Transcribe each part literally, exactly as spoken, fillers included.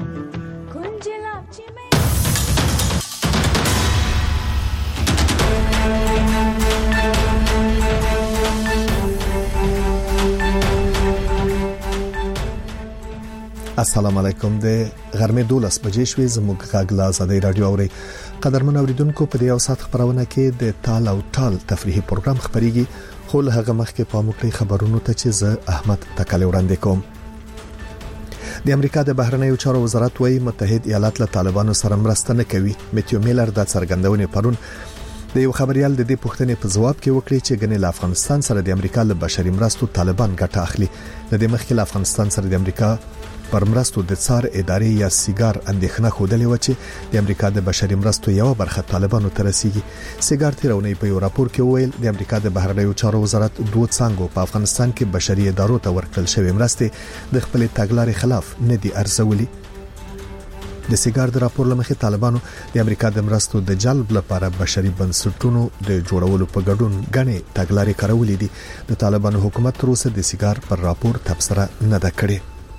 السلام علیکم. د غرمې دولس بجې شوې. زموږ غږ لا آزادۍ رادیو اوري. قدرمن اوریدونکو، په دې یو ساعت خبرونه کې د تال او ټال تفریحي پروګرام خبريږي، خو له هغه مخکې په موږ خبرونو ته چې زه احمد تکل وړاندې کوم. د امریکا د بهرنیو چارو وزارت وايي متحد ایالات له طالبانو سره مرسته نه کوي. میتیو میلر د څرګندونې پرون د یو خبريال د دې پوښتنې په جواب کې وکړي چې ګنې له افغانستان سره د امریکا له بشري مرستو طالبان ګټه اخلي. د دې مخکې له افغانستان سره د امریکا پر مرستو د څار ادارې یا سیګار اندېښنه خوده و چې د امریکا د بشري مرستو یو برخه طالبانو ته رسیږي. سیګار تیرونی په یو راپور کې ویل د امریکا د بهرنیو چارو وزارت دوه څنګه په افغانستان کې بشري ادارو ته ورکړل شوی مرستې د خپل تګلارې خلاف نه دي ارزولي. د سیګار د راپور لمخې طالبانو د امریکا د مرستو د جلب لپاره بشري بنسټونو د جوړولو په ګډون غني تګلارې کارولې دي. د طالبانو حکومت تر اوسه د سیګار پر راپور تبصره نه ده کړې.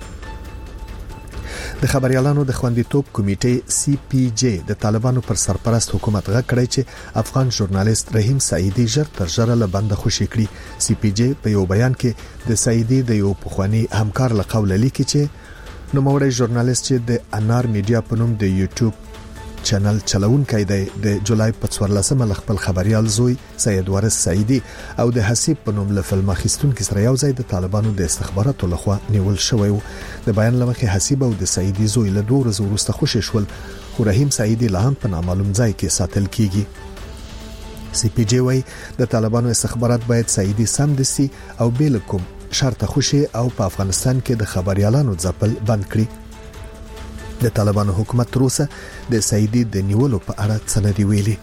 د خبريالانو د خوندیتوب کمیټې سی پی جی د طالبانو پر سرپرست حکومت غږ کړی چې افغان ژورنالیست رحیم سعیدی ژر تر ژره له بند خوشی کړي. سی پی جی په یو بیان کې د سعیدی د یو پخوانی همکار له قوله لیکي چې نو موړی ژورنالیست چې د انار میډیا په نوم د یوټیوب چینل چلونکی دی د جولای په څوارلسمه ل خپل خبريال زوی سید وارث سعیدی او د حسیب په نوم له فلم اخیستونکو سره یو ځای د طالبانو د استخباراتو لخوا نیول شوی و. د بیان لمخې حسیب او د سعیدی زوی له دوه ورځې وروسته خوشی شول، خو رحیم سعیدی لا هم په نامعلوم ځای کې ساتل کیږي. سی پی جی وايي د طالبانو استخبارات باید سعیدی سم دسي او بیل کوم شرط خوشی او په افغانستان کې د خبريالانو ځپل بند کړي. د طالبانو حکومت تر اوسه د سعیدی د نیولو په اړه څه نه دی ویلي.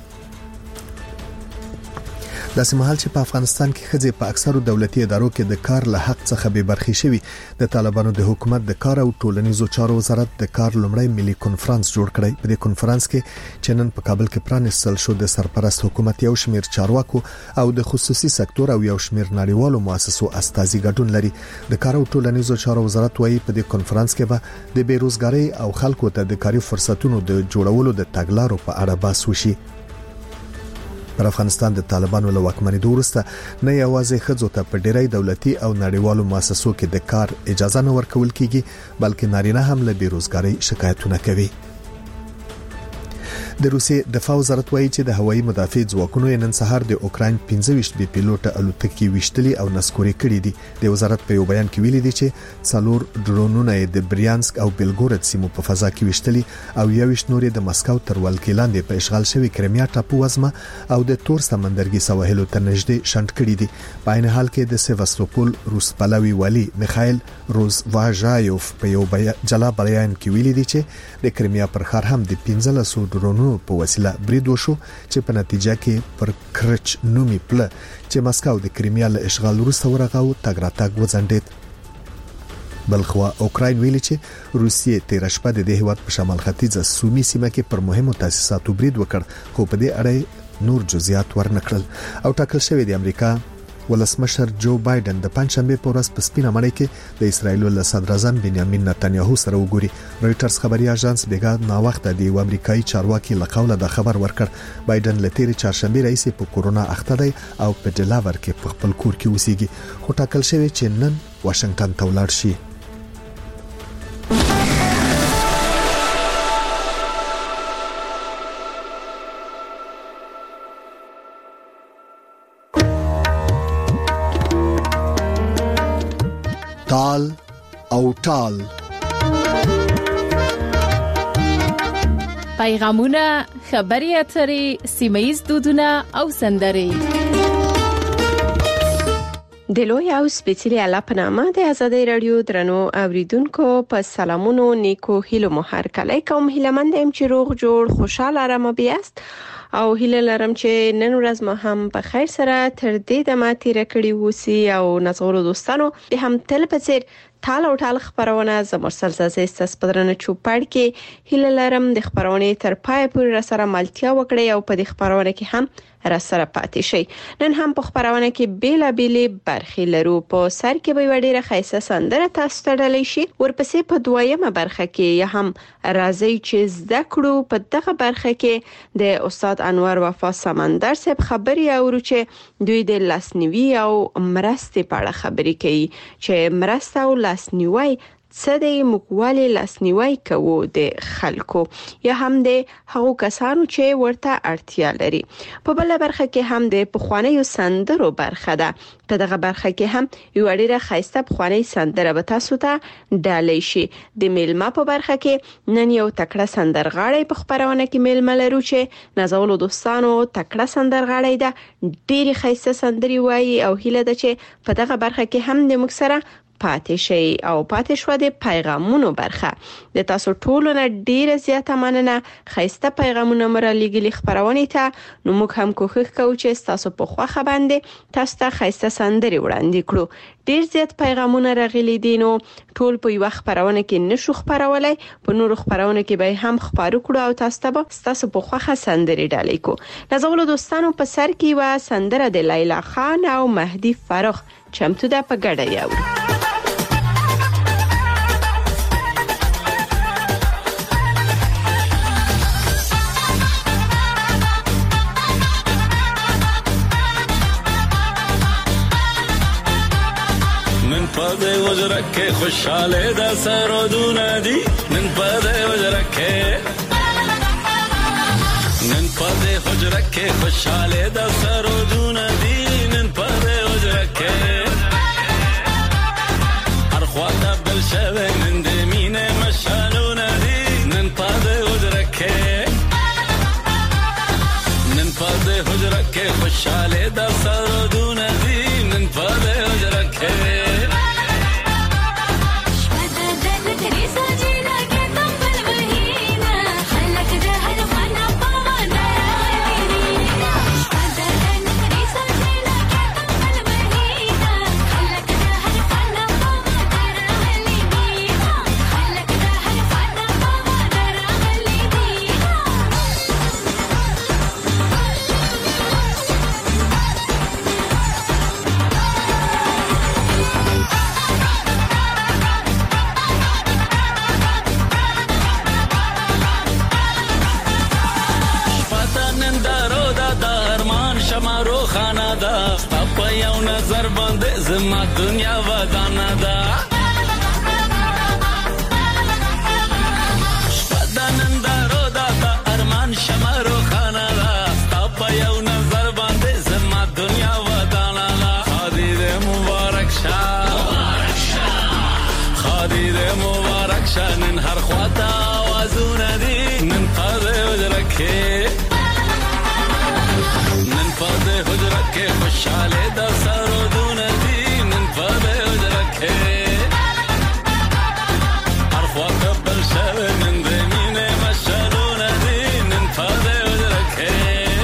د سمحال چې په افغانستان کې خځې په اکثرو دولتي ادارو کې د کار له حق څخه به برخې شوي. د طالبانو د حکومت د کار او ټولنیزو چارو وزارت د کار لومړی ملي کنفرانس جوړ کړی. په دې کنفرانس کې چې نن په کابل کې پرانیستل شو، د سرپرست حکومت یو شمیر چارواکو او د خصوصي سکتور او یو شمیر نړیوالو مؤسسو استازي ګډون لري. د کار او ټولنیزو چارو وزارت وايي په دې کنفرانس کې به د بیروزګاری او خلکو ته د کاري فرصتونو د جوړولو د تګلارو په اړه بحث وشي. پر افغانستان د طالبانو له واکمنۍ وروسته نه یوازې خځو ته په ډیری دولتي او نړیوالو مؤسسو کې د کار اجازه نه ورکول کیږي، بلکې نارینه هم له بیروزګاری شکایتونه کوي. د روسیې دفاع وزارت وایي چې د هوایي مدافع ځواکونو نن سهار د اوکرين پنځه ویشت بي پیلوټ الوتکې وشتلي او نسکوري کړي دي. د وزارت په یو بیان کې ویلي دي چې څلور ډرونونه د بریانسک او بیلګورد سیمو په فضا کې وشتلي او یوش نورې د مسکو تر ولکې لاندې په اشغال شوی کرمیا ټاپو وزمه او د تور سمندرګي سواحلو ته نږدې شنډ کړي دي. په عین حال کې د سیواستوپول روس پلاوی والی میخائیل روزواژایوف په یو جلا بیان کې ویلي دي چې د کرمیا پر ښار هم د پنځلسو ډرونونو په وسیله برید وشو چې په نتیجه کې پر کرچ نومي پله چې مسکو د کرمیا له اشغال وروسته ورغاو تګ راتګ وځنډید. بلخوا اوکراین ویلي چې روسیې تیر شپه د دې هیواد په شمال ختیځه سومي سیمه کې پر مهمو تاسیساتو برید وکړ، خو په دې اړه نور جزئیات ورنکړل. او ټاکل شوی د امریکا ولسمشر جو بایدن د پنځشنبه په ورځ په سپینه مړی کې د اسرایل له صدر اعظم بنیامین نتنیاهو سره وګوري. رويټرز خبري اژانس بیګا نا وخت د امریکایي چارواکي له قوله د خبر ورکړ. بایدن له تیر چهارشنبه رئیس په کورونا اخته دی او په ډلاور کې په خپل کور کې اوسېږي، خو ټاکل شوی چې نن واشنگټن ته ولاړ شي. تال او ټال پیغامونه، خبري اترې، سیمایي دودونه او سندرې. د لوی او سپیڅلي الله په نامه د آزادۍ رادیو درنو اوریدونکو په سلامونو نیکو هیلو مو هر کله کوم هیلمند ام چې روغ جوړ خوشاله آرام بیاست او هیله لرم چې نن ورځ مو هم په خیر سره تر دې دمه تیر کړی وسی او نازولو دوستانو د هم تل په څیر تال او ټال خبرونه ز مرسل زازه استاس پدرنه چوپړ کې هیله لرم د خبرونه تر پای پورې را سره ملتیا وکړي او په دې خبرونه کې هم را سره پاتې شي. نن هم په خبرونه کې بیلا بیلې برخې لرو. په سر کې به وړي خیسه سندره تاسو ته ډالۍ شي. ورپسې په دویمه برخه کې هم راځي چې زده کړو. په دغه برخه کې د استاد انور وفا سمندر صاحب خبري اورو چې دوی د لاسنیوي او مرستې په اړه خبري کوي چې مرسته او لاسنیوي څه د مقواله لاسنیوي کوو د خلکو یا هم د هغو کسانو چې ورته اړتیا لري. په بل برخه کې هم د پخوانیو سندرو برخه ده. په دغه برخه کې هم یو ډیره خاصه پخوانی سندره به تاسو ته ډالۍ شي. د میلمه په برخه کې نن یو تکړه سندرغاړی په خبرونه کې میلمه لرو چې نازولو دوستانو تکړه سندرغاړی ده. ډیره خاصه سندري وایي او هیله ده چې په دغه برخه کې هم د موږ سره پاتې شي او پاتې شو د پیغامونو برخه. د تاسو ټولو نه ډیره زیاته مننه. خاصه پیغامونه مره لګلی خبرونه ته نو موږ هم کوښښ کوو چې تاسو په خوخه باندې تاسو ته خاصه سندري وړاندې کړو. ډیر زیات پیغامونه راغلي دي نو ټول په یو خبرونه کې نشو خبرولای. په نورو خبرونه کې به هم خبرو کړو او تاسو ته تاسو په خوخه سندري ډالۍ کو. نازولو دوستانو په سر کې و سندره د لیلا خان او مهدی فرخ چمتو ده په ګډه یاورو. پدې وجرکه خوشاله د سرودونه دي نن پدې وجرکه نن پدې وجرکه خوشاله د سرودونه دي نن پدې وجرکه هر خواته بل شوه نن دې مینه مشالونه دي نن پدې وجرکه نن پدې وجرکه خوشاله د سرودونه دي نن پدې وجرکه زما دنیا ودانه ده شپدانن دارو دا دا ارمان شمارو خانه ده ستا په یو نظر باندې زما دنیا ودانه ده. خادی دې مبارک شه خادی دې مبارک شه نن هر خواته آوازونه دي نن پدې وجره کې نن پدې وجره کې خوشاله ده سرودونه هر خواته بل شوه نن دې مینه مشالونه دي نن پدې وجرکه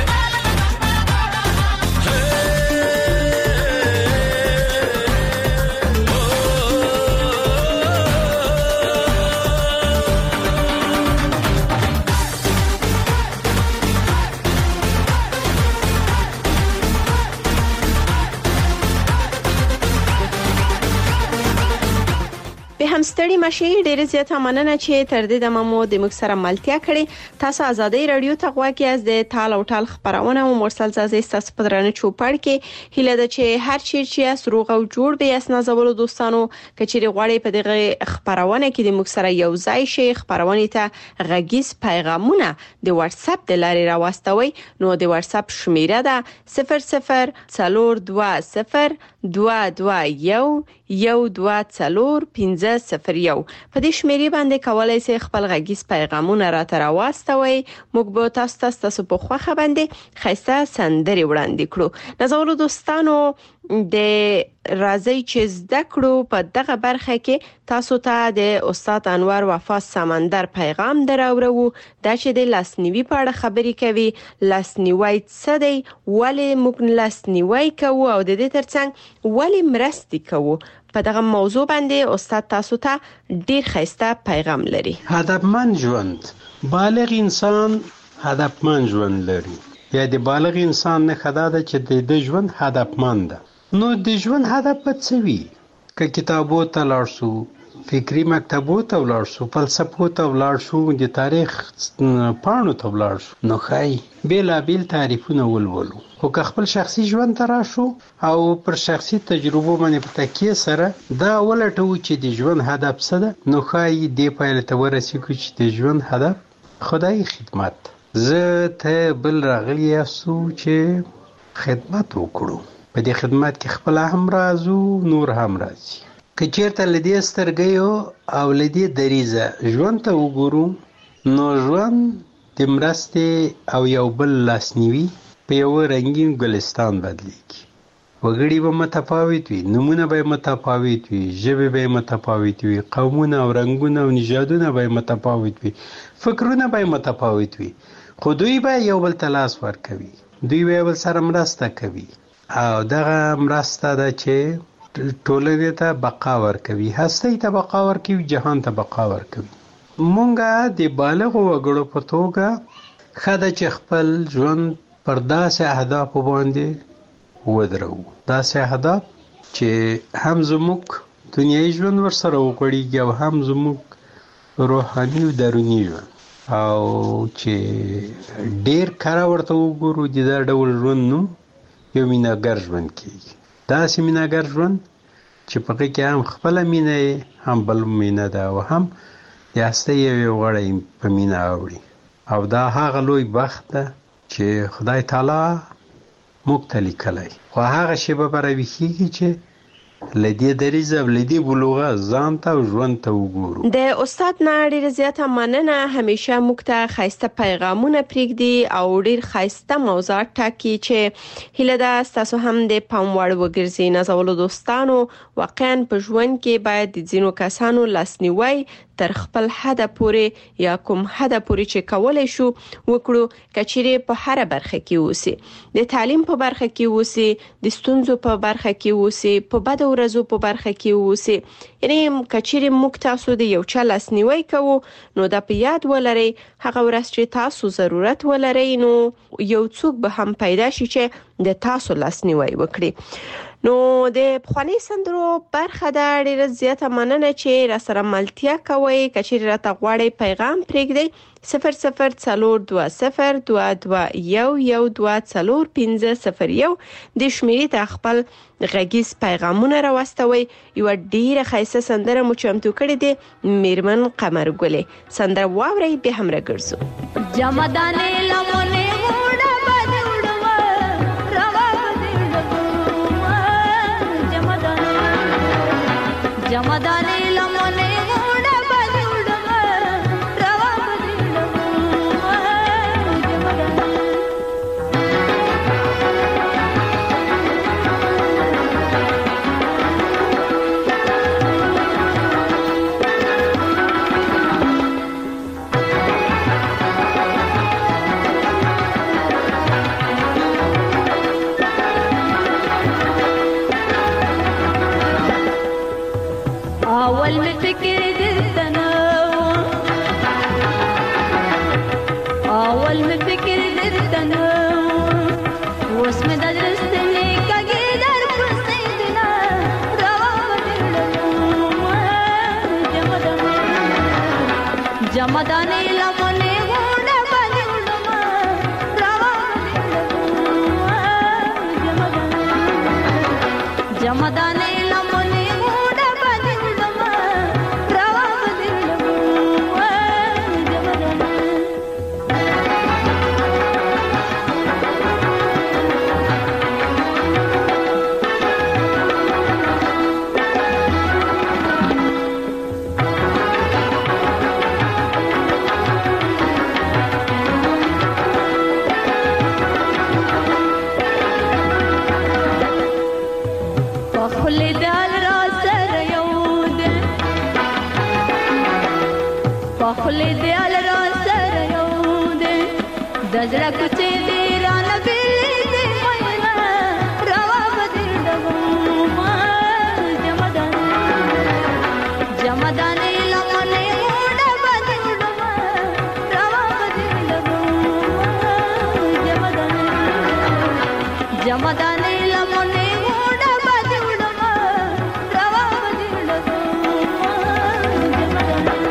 هم ستړي مشي. ډېر زیاته مننه چې تر دې دمه مو د موږ سره ملتیا کړې. تاسو ازادي رادیو ته غواړئ از د تال او ټال خبرونه او مرسل زازه تاسو په درنه چوپړ کې هیله ده چې هر چیر چې اس روغ او جوړ به اس نازولو دوستانو کچېری غواړي په دغه خبرونه کې د موږ سره یو ځای شي. خبرونه ته غږیز پیغامونه د واتس اپ د لارې راوستوي. نو د واتس اپ شمیره ده صفر صفر څلور دوه صفر دوه دوه یو یو دوه څلور پنځه صفر یو. په دې شمیرې باندې کولای شئ خپل غږیز پیغامونه راته راوستوي. موږ به تاسو ته تاسو په خوخه باندې خاصه سندري وړاندې کړو. نازولو دوستانو د راځي چې زده کړو په دغه برخه کې تاسو ته د استاد انور وفا سمندر پیغام دراوړو دا چې د لاسنیوي په اړه خبرې کوي. لاسنیوي څه دی؟ ولې موږ لاسنیوي کوو او د دې ترڅنګ ولې مرستې کوو؟ په دغه موضوع باندې استاد تاسو ته ډیر ښایسته پیغام لري. هدفمند ژوند، بالغ انسان هدفمند ژوند لري. یا د بالغ انسان نه خدا ده چې د ژوند هدفمند ده. نو د ژوند هدف به څه وي؟ که کتابو ته لاړ شو، فکری مکتبو ته ولاړ شو، فلسفو ته ولاړ شو، د تاریخ پاڼو ته ولاړ شو، نو ښایي بېلابېل تعریفونه ولولو. خو که خپل شخصي ژوند ته راشو او پر شخصي تجربو باندې په تکیه سره دا ولټوو چې د ژوند هدف څه ده، نو ښایي دې پایلې ته ورسېږو چې د ژوند هدف خدای خدمت. زه ته بل راغلی یاستو چې خدمت وکړو. په دې خدمت کې خپل هم راځو، نور هم راځي. که چیرته لدې سترګیو او لدې دریزه ژوند ته وګورو، نو ژوند د مرستې او یو بل لاسنیوي په یو رنګین ګلستان بدلیږي. وګړي به متفاوت وي، نومونه به متفاوت وي، ژبې به متفاوت وي، قومونه او رنګونه او نژادونه به متفاوت وي، فکرونه به متفاوت وي، خو دوی به یو بل ته لاس ورکوي، دوی به یو بل سره مرسته کوي او دغه مرسته ده چې ټولنې ته بقا ورکوي، هستۍ ته بقا ورکوي، جهان ته بقا ورکوي. مونږه د بالغو وګړو په توګه ښه ده چې خپل ژوند پر داسې اهدافو باندې ودرو، داسې اهداف چې هم زموږ دنیایي ژوند ورسره وغوړېږي او هم زموږ روحاني او دروني ژوند، او چې ډیر کاره ورته وګورو د دا ډول ژوند نوم یو مینهګر ژوند کېږي. داسې مینهګر ژوند چې په هغې کې هم خپله مینه هم بل مینه ده او هم د هستۍ یو غړی په مینه اوړي. او دا هغه لوی بخت ده چې خدای تعالی موږ ته لیکلی، خو هغه شیبه به راویښېږي چې له دې دریځه او له دې بلوغه ځان ته او ژوند ته وګورو. د استاد نه ډېره زیاته مننه. همیشه موږ ته ښایسته پیغامونه پرېږدي او ډېر ښایسته موضوعات ټاکي چې هیله ده ستاسو هم د پام وړ وګرځي. نازولو دوستانو، واقعا په ژوند کې باید د ځینو کسانو لاسنیوی تر خپل حد پورې یا کوم حد پورې چې کولای شو وکړو، کچېرې په هر برخه کې اوسي، د تعلیم په برخه کې اوسي، د ستونزو په برخه کې اوسي، په بد ورځو په برخه کې اوسي. یعنی کچېرې موږ تاسو د یو چا لاسنیوی کوو، نو دا په یاد ولرئ هغه ورځ چې تاسو ضرورت ولرئ، نو یو څوک به هم پیدا شي چې د تاسو لاسنیوی وکړي. نو د پخوانی سندرو برخه ده. ډیره زیاته مننه چې را سره ملتیا کوئ. کچېرې راته غواړئ پیغام پرېږدئ صفر صفر څلور دوه صفر دوه دوه یو یو دوه څلور پنځه صفر یو د شمیرې ته خپل غږیز پیغامونه راواستوئ. یوه ډیره ښایسته سندره مو چمتو کړې ده، میرمن قمر ګلې. سندره واورئ بیا هم راګرځو. جمدانې لمنې وړه جمدانې لمنې غوډه بدوړم روا بدوړم اول می فکر دلتنا اول می فکر دلتنا وس می دلستنی کگی در پسیدنا روا بدلم جمدانه جمدانه لمنه غوډه بدلم روا بدلم جمدانه ولې دې ال را سره یو دې د زړه کوڅې دې رانه بیلې دې مینا روا بدې ډبوما جمدانې جمدانې لمنې وډه بدې ډبوما روا بدې ډبوما جمدانې جمدانې لمنې وډه بدې ډبوما روا بدې ډبوما جمدانې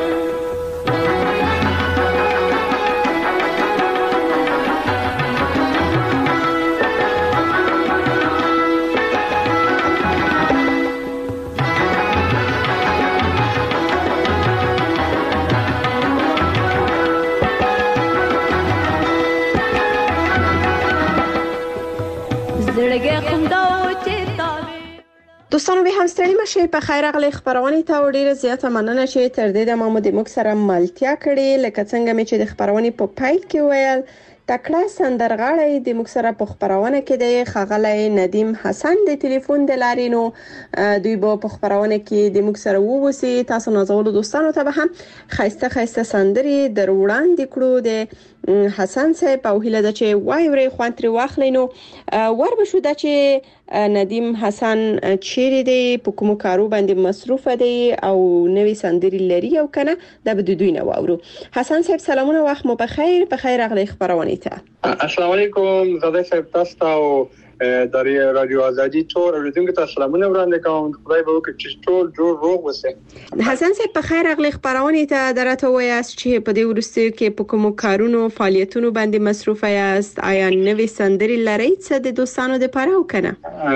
دوستانو به هم ستړي مشه په خیر غلي خبرونه ته ډیره زیاته مننه چې تر دې د محمد موږ سره ملتیا کړي لکه څنګه مې چې د خبرونه په پای کې ویل تکړه سندرغاړی د موږ سره په خبرونه کې د خغلی ندیم حسن د ټلیفون د لارینو دوی به په خبرونه کې د موږ سره ووسی تاسو نازولو دوستانو ته به هم خاصه خاصه سندري در وړاندې کړو د حسن صاحب او هله د چې وایوري خوانتري واخلینو ور به شو د چې ندیم حسن چیرې دی په کوم کارو باندې مصروف دی او نوې سندري لري او کنه د بدوی نه واورو حسن صاحب سلامونه وخت مو په خیر په خیر اغلی خبرونه ته السلام علیکم زاده صاحب تاسو او د رادیو ازادي ټول اوریدونکو ته سلامونه وړاندې کوم خدای به وکړي چې ټول جوړ روغ وسه حسن صاحب په خیر اغلی خبرونه ته درته وایاست چې په دې ورسته کې په کوم کارونو فعالیتونو باندې مصروف یاست آیا نوې سندري لري څه د دوستانو لپاره وکنه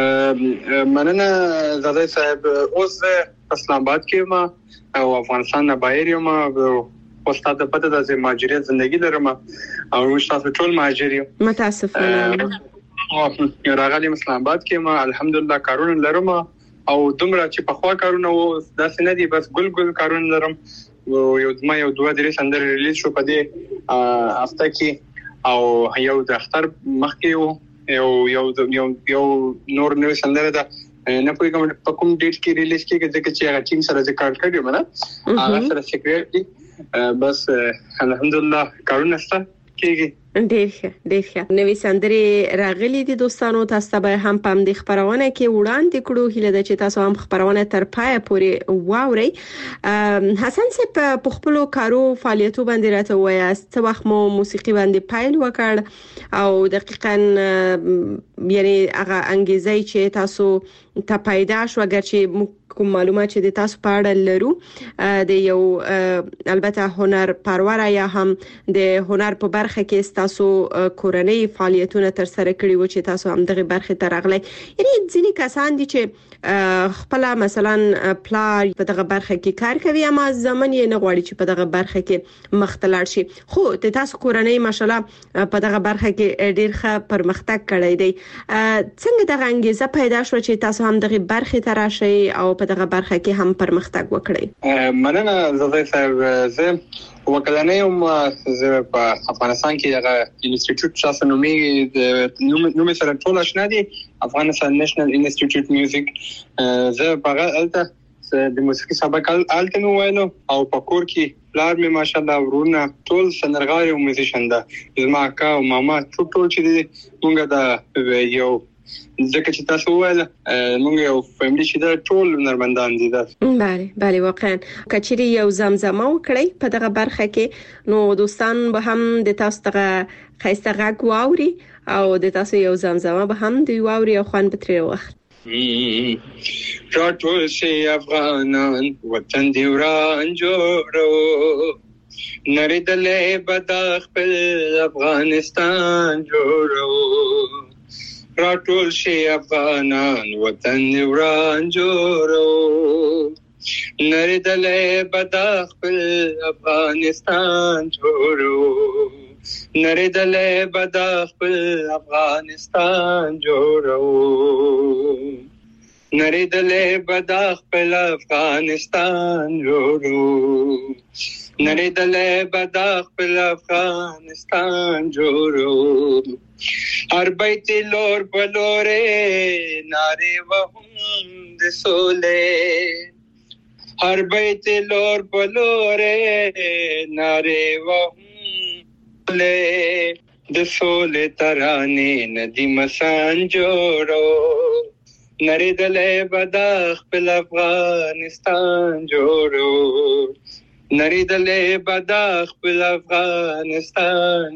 مننه زاده صاحب اوس اسلام آباد کې ما او افغانستان نه بهر یم او ستاسو پته د مهاجرت ژوندۍ لرم او تاسو ټول مهاجر یو متاسفانه او راغلی اسلام آباد کې ما الحمدلله کارونه لرم او دومره چې په خوا کارونه و داسې نه دي بس ګل ګل کارونه لرم یو ما یو دوه درې سندرې ریلیز شو په دې هفته کې او یو د اختر مخکې یو یو یو یو نور نو سندره ده نه پوهیږم په کوم ډیټ کې ریلیز کېږي ځکه چې هغه ټیم سره ذکر کړی مله هغه سره سیکریټلی بس الحمدلله کارونه ست کېږي ډیر ښه ډیر ښه نوې سندري راغلي دي دوستانو تاسو به هم په دې خبرونه کې وړاندې کړو هله د چې تاسو هم خبرونه تر پای پورې واوري حسن صاحب په خپل کارو فعالیتو باندې راته وایاست څه وخت مو موسیقي باندې پایل وکړ او دقیقاً یعنی هغه انګیزه چې تاسو ته پیدا شو اگر چې کوم معلومات چې د تاسو په اړه لرو د یو البته هنر پرور یا هم د هنر په برخه کې تاسو کورنۍ فعالیتونه تر سره کړی و چې تاسو هم دغه برخه ته راغلی یعنی ځینې کسان دي چې خپل مثلا پلار په دغه برخه کې کار کوي اما ځمن یې نه غواړي چې په دغه برخه کې مختلط شي خو د تاسو کورنۍ ماشالله په دغه برخه کې ډیر ښه پرمختګ کړی دی څنګه دغه انګیزه پیدا شو چې تاسو هم دغه برخه ته راشئ او په دغه برخه کې هم پرمختګ وکړئ مننه زاده صاحب زه وکلنه یم زه په افغانستان کې هغه انسټیټیوټ شاسو نومي نومي سره ټول آشنا دي افغانستان نېشنل انسټیټیوټ میوزیک زه هغه الته د موسیقي سبق الته نو وایلو او په کور کې پلار مې ماشاءالله ورونه ټول سندرغاړي او میوزیشن ده زما اکا او ماما ټول ټول چې مونږ دا یو ځکه چې تاسو وایل موږ یو فیملی چې دا ټول نرمندان دي دا بله بله واقعا کچري یو زمزمه وکړي په دغه برخه کې نو دوستان به هم د تاسو ته خاصه غږ واوري او د تاسو یو زمزمه به هم دی واوري او خوان به تر وخت ټول شي افغانان وطن دی وران جوړو نریدلې بد خپل افغانستان جوړو راټول شي افغانان وطن وران جوړو نریدلې بد خپل افغانستان جوړو نریدلې بد خپل افغانستان جوړو نریدلې بد خپل افغانستان جوړو نریدلې بد خپل افغانستان جوړو هر بیت لور بلوره ناره وهم د سولې هر بیت لور بلوره ناره وهم د سولې ترانې ندی مسان جوړو نری دلې بد خپل افغانستان جوړو نری دلې بد خپل افغانستان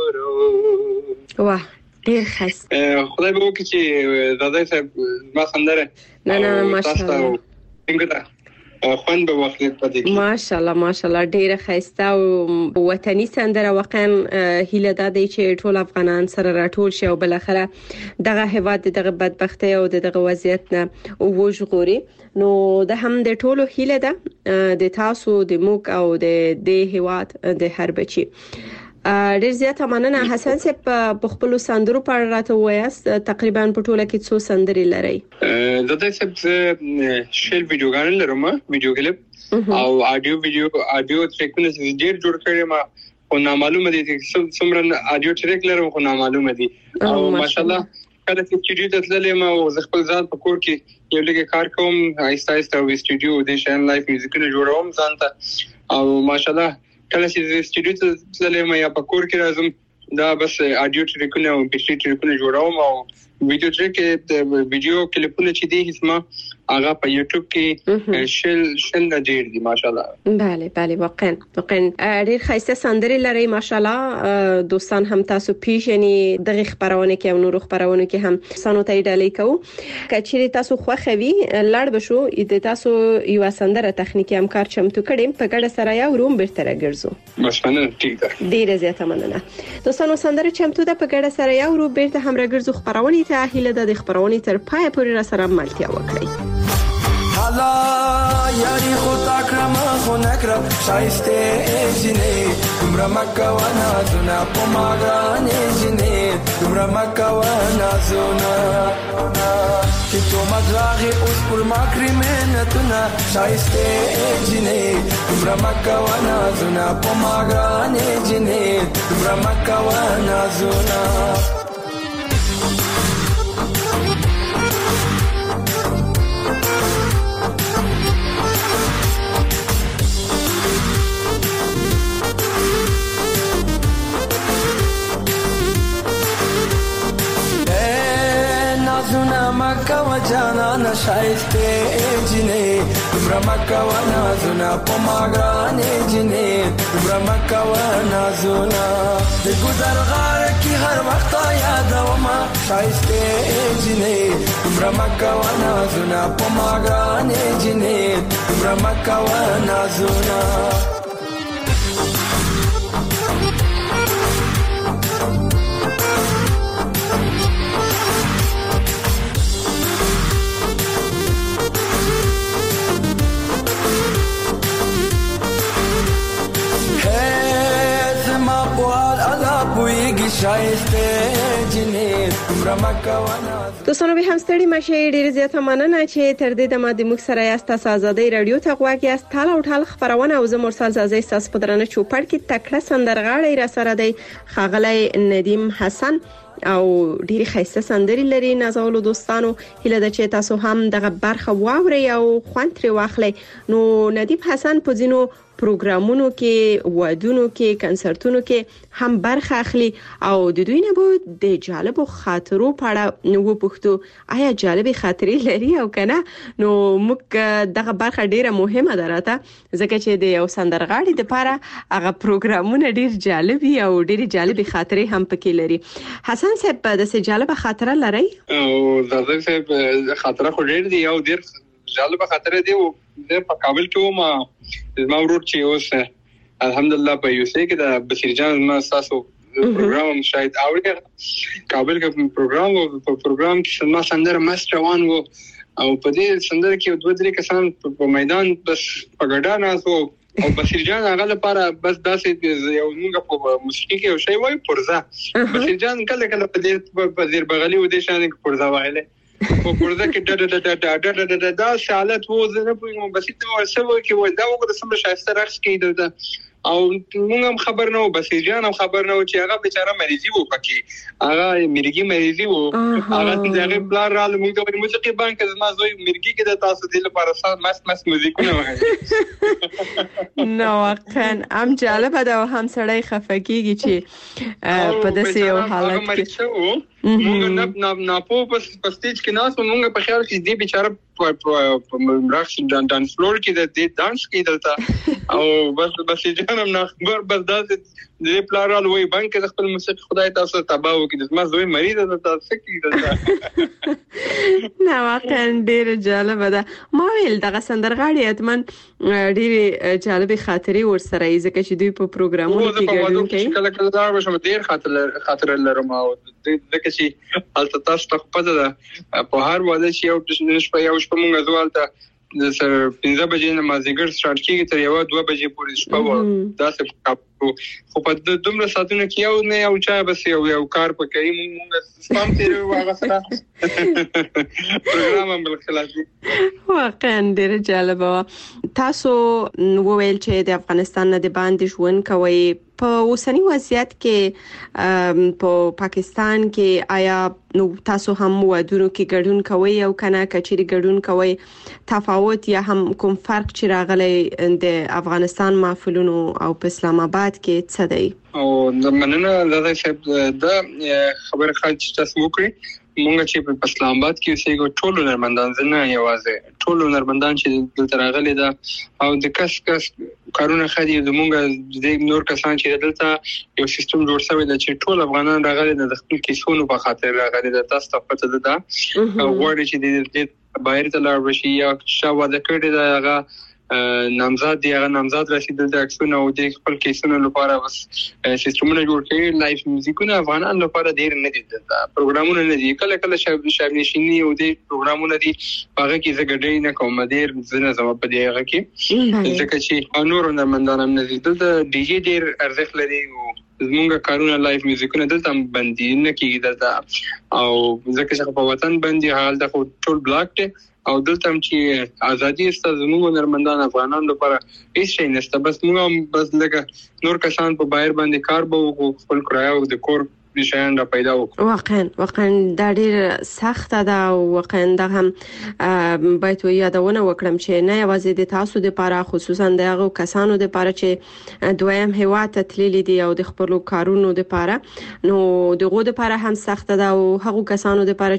جوړو. واه ډیر ښه. خدای به وکړي چې دادای صاحب ما سندره نه نه ماشاءالله څنګه خوان به وخت پدې ماشاءالله ماشاءالله ډیره خسته او وطني سندره واقعا هیله ده چې ټول افغانان سره راټول شي او بل اخره دغه هواد دغه بدبختی او دغه وضعیت نه وژغوري. نو د هم د ټولو هیله ده د تاسو د موک او د د هواد د هر بچي. ډیر زیاته مننه حسن صاحب په خپل سندرو په اړه راته وایاست. تقریبا په ټوله کې څو سندرې لري؟ زه د سب شیل ویډیوګان لرم ویډیو کلیپ او اډیو ویډیو اډیو ټریکونه ډیر جوړ کړی ما خو نامعلومه دي چې څومره اډیو ټریک لرم خو نامعلومه دي او ماشاءالله کله چې سټوډیو ته تللم او زه خپل ځان په کور کې یو لږه کار کوم آیسته آیسته و سټوډیو د شان لایف میوزیکونه جوړوم ځان ته او ماشاءالله کله چې سټوډیو ته تللم یا په کور کې راځم دا بس اډیو ټریکونه او پی ټریکونه جوړوم او ویډیو ټریک د ویډیو کلیپونه چې دي اسمه هغه په یوټیوب کې شل شل ډیر دي ماشاءالله. بله بله واقعا واقعا ډیر خسته سندري لري ماشاءالله. دوستان هم تاسو پیژني دغه خبرونه کې او نور خبرونه کې هم سانو ته ډالۍ کوو. کچېری تاسو خوخوي لړ بشو د تاسو یو سندره تخنیکی همکار چمتو کړم په ګډه سره یو روم برتر ګرځو. مشمنه ټیک ده. ډیر زیاته مننه. دوستانو سندره چمتو ده په ګډه سره یو روم برتر هم راګرځو. خبرونه ته هیله د خبرونه تر پای پورې را سره ملتیا وکړي. حالا یاری خود اکرم خو نکرم شایسته جنه دمرا مکوانا زونا پماغانه جنه دمرا مکوانا زونا که تو مدراغی اوز پر مکری منتونا شایسته جنه دمرا مکوانا زونا پماغانه جنه دمرا مکوانا زونا مکا و جانا نشایسته جنه دمرا مکا و نازونا پماغانه جنه دمرا مکا و نازونا د گذر غار کی هر وقت یاد و ما شایسته جنه دمرا مکا و نازونا پماغانه جنه دمرا مکا و نازونا دوستانو به هم ستړي مشه. ډیر زیاته مننه چې تر دې دمه د موږ سره یاست. تاسو ازادي رادیو ته غواړئ یاست ټال او ټال خبرونه او زه مرسل زازي تاسو په درنه چوپړ کې تکړه سندرغاړی را سره دی خاغلی ندیم حسن او ډیره خسته سندري لري. نازولو دوستانو هیله ده چې تاسو هم دغه برخه واوري او خوند ترې واخلئ. نو ندیم حسن په ځینو پروګرامونو کې وادونو کې کنسرتونو کې هم برخه اخلي او د دوی نه به د جالبو خاطرو په اړه نو پوښتو آیا جالبې خاطرې لري او کنه. نو موږ دغه برخه ډیره مهمه ده راته ځکه چې د یو سندرغاړي لپاره هغه پروګرامونه ډیر جالب او ډیر جالبې خاطرې هم پکې لري. حسن صاحب د څه جالبه خاطره لري؟ او زاده صاحب خاطره خو ډیر دی او ډیر جالبه خاطره دی او د په کابل کې ما ما ورور چې اوس الحمدلله په یو څه کې د بصیر جان ما تاسو پروګرام شاید اوري کابل کې پروګرام او په پروګرام کې ما سندره مست روان وو او په دې سندره کې دوه درې کسان په میدان بس په ګډا ناسو او بصیر جان هغه لپاره بس داسې یو موږ په موسیقي کې یو شی وای پرزا بصیر جان کله کله په دې په زیر بغلی و دې شان کې پرزا وایله په پرزا کې ډډ ډډ ډډ ډډ ډډ دا حالت وو زه په بصیر ته ورسوي کې و دا وګړه سم شایسته راخ کې د او موږ هم خبر نه و بسیجان هم خبر نه و چې هغه بیچاره مریضي و پکې هغه مرګي مریضي و هغه څنګه بلار را موږ د موسیقي بانک زما زوی مرګي کې د تاسو د لپاره سات مس مس موزیکونه وایي نو واقعا هم جالبه ده او هم سړی خفګيږي چې په داسې یو حالت کې موږ نه نه نه په پستیج کې ناس موږ په خیال کې دی بیچاره په راخ دان دان فلور کې د دې دانس کې دلته او بس بس جانم نه خبر بس داسې د پلارال وای بانک د خپل موسیقي خدای تاسو تباو کې د ما زوی مریض ده تاسو کې دلته نه واقعا ډیر جالب ده ما ویل دغه سندرغاړي اتمن ډیر جالب خاطرې ورسره ځکه چې دوی په پروګرامونو کې ګډون کوي کله کله دا به شم ډیر خاطر خاطر لرم او دغه شي البته تاسو ته پته ده په هر واده شي او د شپه یو شپه مونږ ځوالته د سر پنځه بجې نه مازیګر سٹارټ کیږي تر یو دوه بجې پورې شپه و دا څه خو په دومره ساتونه کې یو نه یو چا بس یو یو کار پکې مونږ سپام تیر واغه سره پروګرام هم بل خلاصي واقعا ډیر جالب تاسو وویل چې د افغانستان نه د باندې ژوند کوي په اوسنی وضعیت کې په پاکستان کې آیا نو تاسو هم ودونو کې ګډون کوي او کنه کچېری ګډون کوي تفاوت یا هم کوم فرق چې راغلی د افغانستان محفلونو او په اسلام آباد کې څه دی او د مننه زړه صاحب دا خبره خاص تاسو وکړي مونږ چې په اسلام آباد کې اوسېږو ټول نرمندان زنه یوازې ټول نرمندان چې دلته راغلي دا او د کس کس کارونه خدي د مونږ د نور کسان چې دلته یو سیستم جوړ شوی دی چې ټول افغانان راغلي د خپل کیسونو په خاطر راغلي د تاسو ته پته ده غوړي چې د بایره ته لاړ شي یا شاو د کړي دا هغه نامزاد دی هغه نامزاد رسیدل د اکسونه او د خپل کیسونو لپاره بس سیستمونه جوړ کړي لایف میوزیکونه افغانان لپاره ډیر نه دي دا پروګرامونه نه دي کله کله شاب شاب نشینی او د پروګرامونه دي هغه کې زګډې نه کوم ډیر زنه زما په دی هغه کې ځکه چې نور نرمندان هم نه دي د ډي جی ډیر ارزښت لري او زمونږ کارونه لایف میوزیکونه دلته باندې نه کیږي دلته او ځکه چې په وطن باندې حال د ټول بلاک ته او دلته هم چې ازادي است زموږ نرمندان افغانان لپاره هیڅ شي نشته بس موږ بس لکه نور کسان په بهر باندې کار به وکړو خپل کرایه او د کور شیان را پیدا وکړو واقعا واقعا دا ډیر سخت ده او واقعا دا هم باید یادونه وکړم چې نه یوازې د تاسو د لپاره خصوصا دغه کسانو د لپاره چې دویم هوا ته تللی دي او د خپل کارونو د لپاره نو دغه د لپاره هم سخت ده او هغه کسانو د لپاره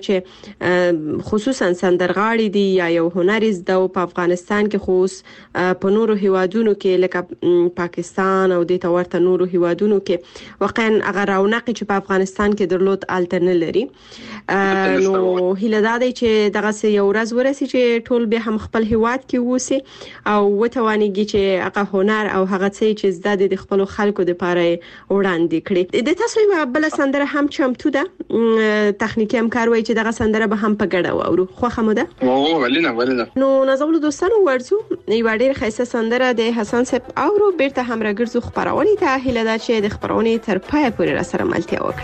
چې خصوصا سندرغاړي دي یا یو هنري زده په افغانستان کې خصوص په نورو هیوادونو کې لکه پاکستان او د تورته نورو هیوادونو کې واقعا هغه رونق چې افغانستان کې درلود الټرن لري نو هیله دا دی چې دغه سه یو ورځ ورسي چې ټول به هم خپل هیواد کې ووسی او وتوانیږي چې هغه هنر او هغه څه چې زده د خپل خلکو د پاره وړاندې کړي د تاسو یو بل سندره هم چمتو ده تخنیکی همکار وایي چې دغه سندره به هم په ګډه وورو خو خموده او ولینه ولینه نو نازول دوستانو ورزو یو ډیر خیسه سندره د حسن صاحب اورو بیرته هم راګرځو خبرونه ته هیله ده چې د خبرونه تر پای پورې را سره ملتیا وکړي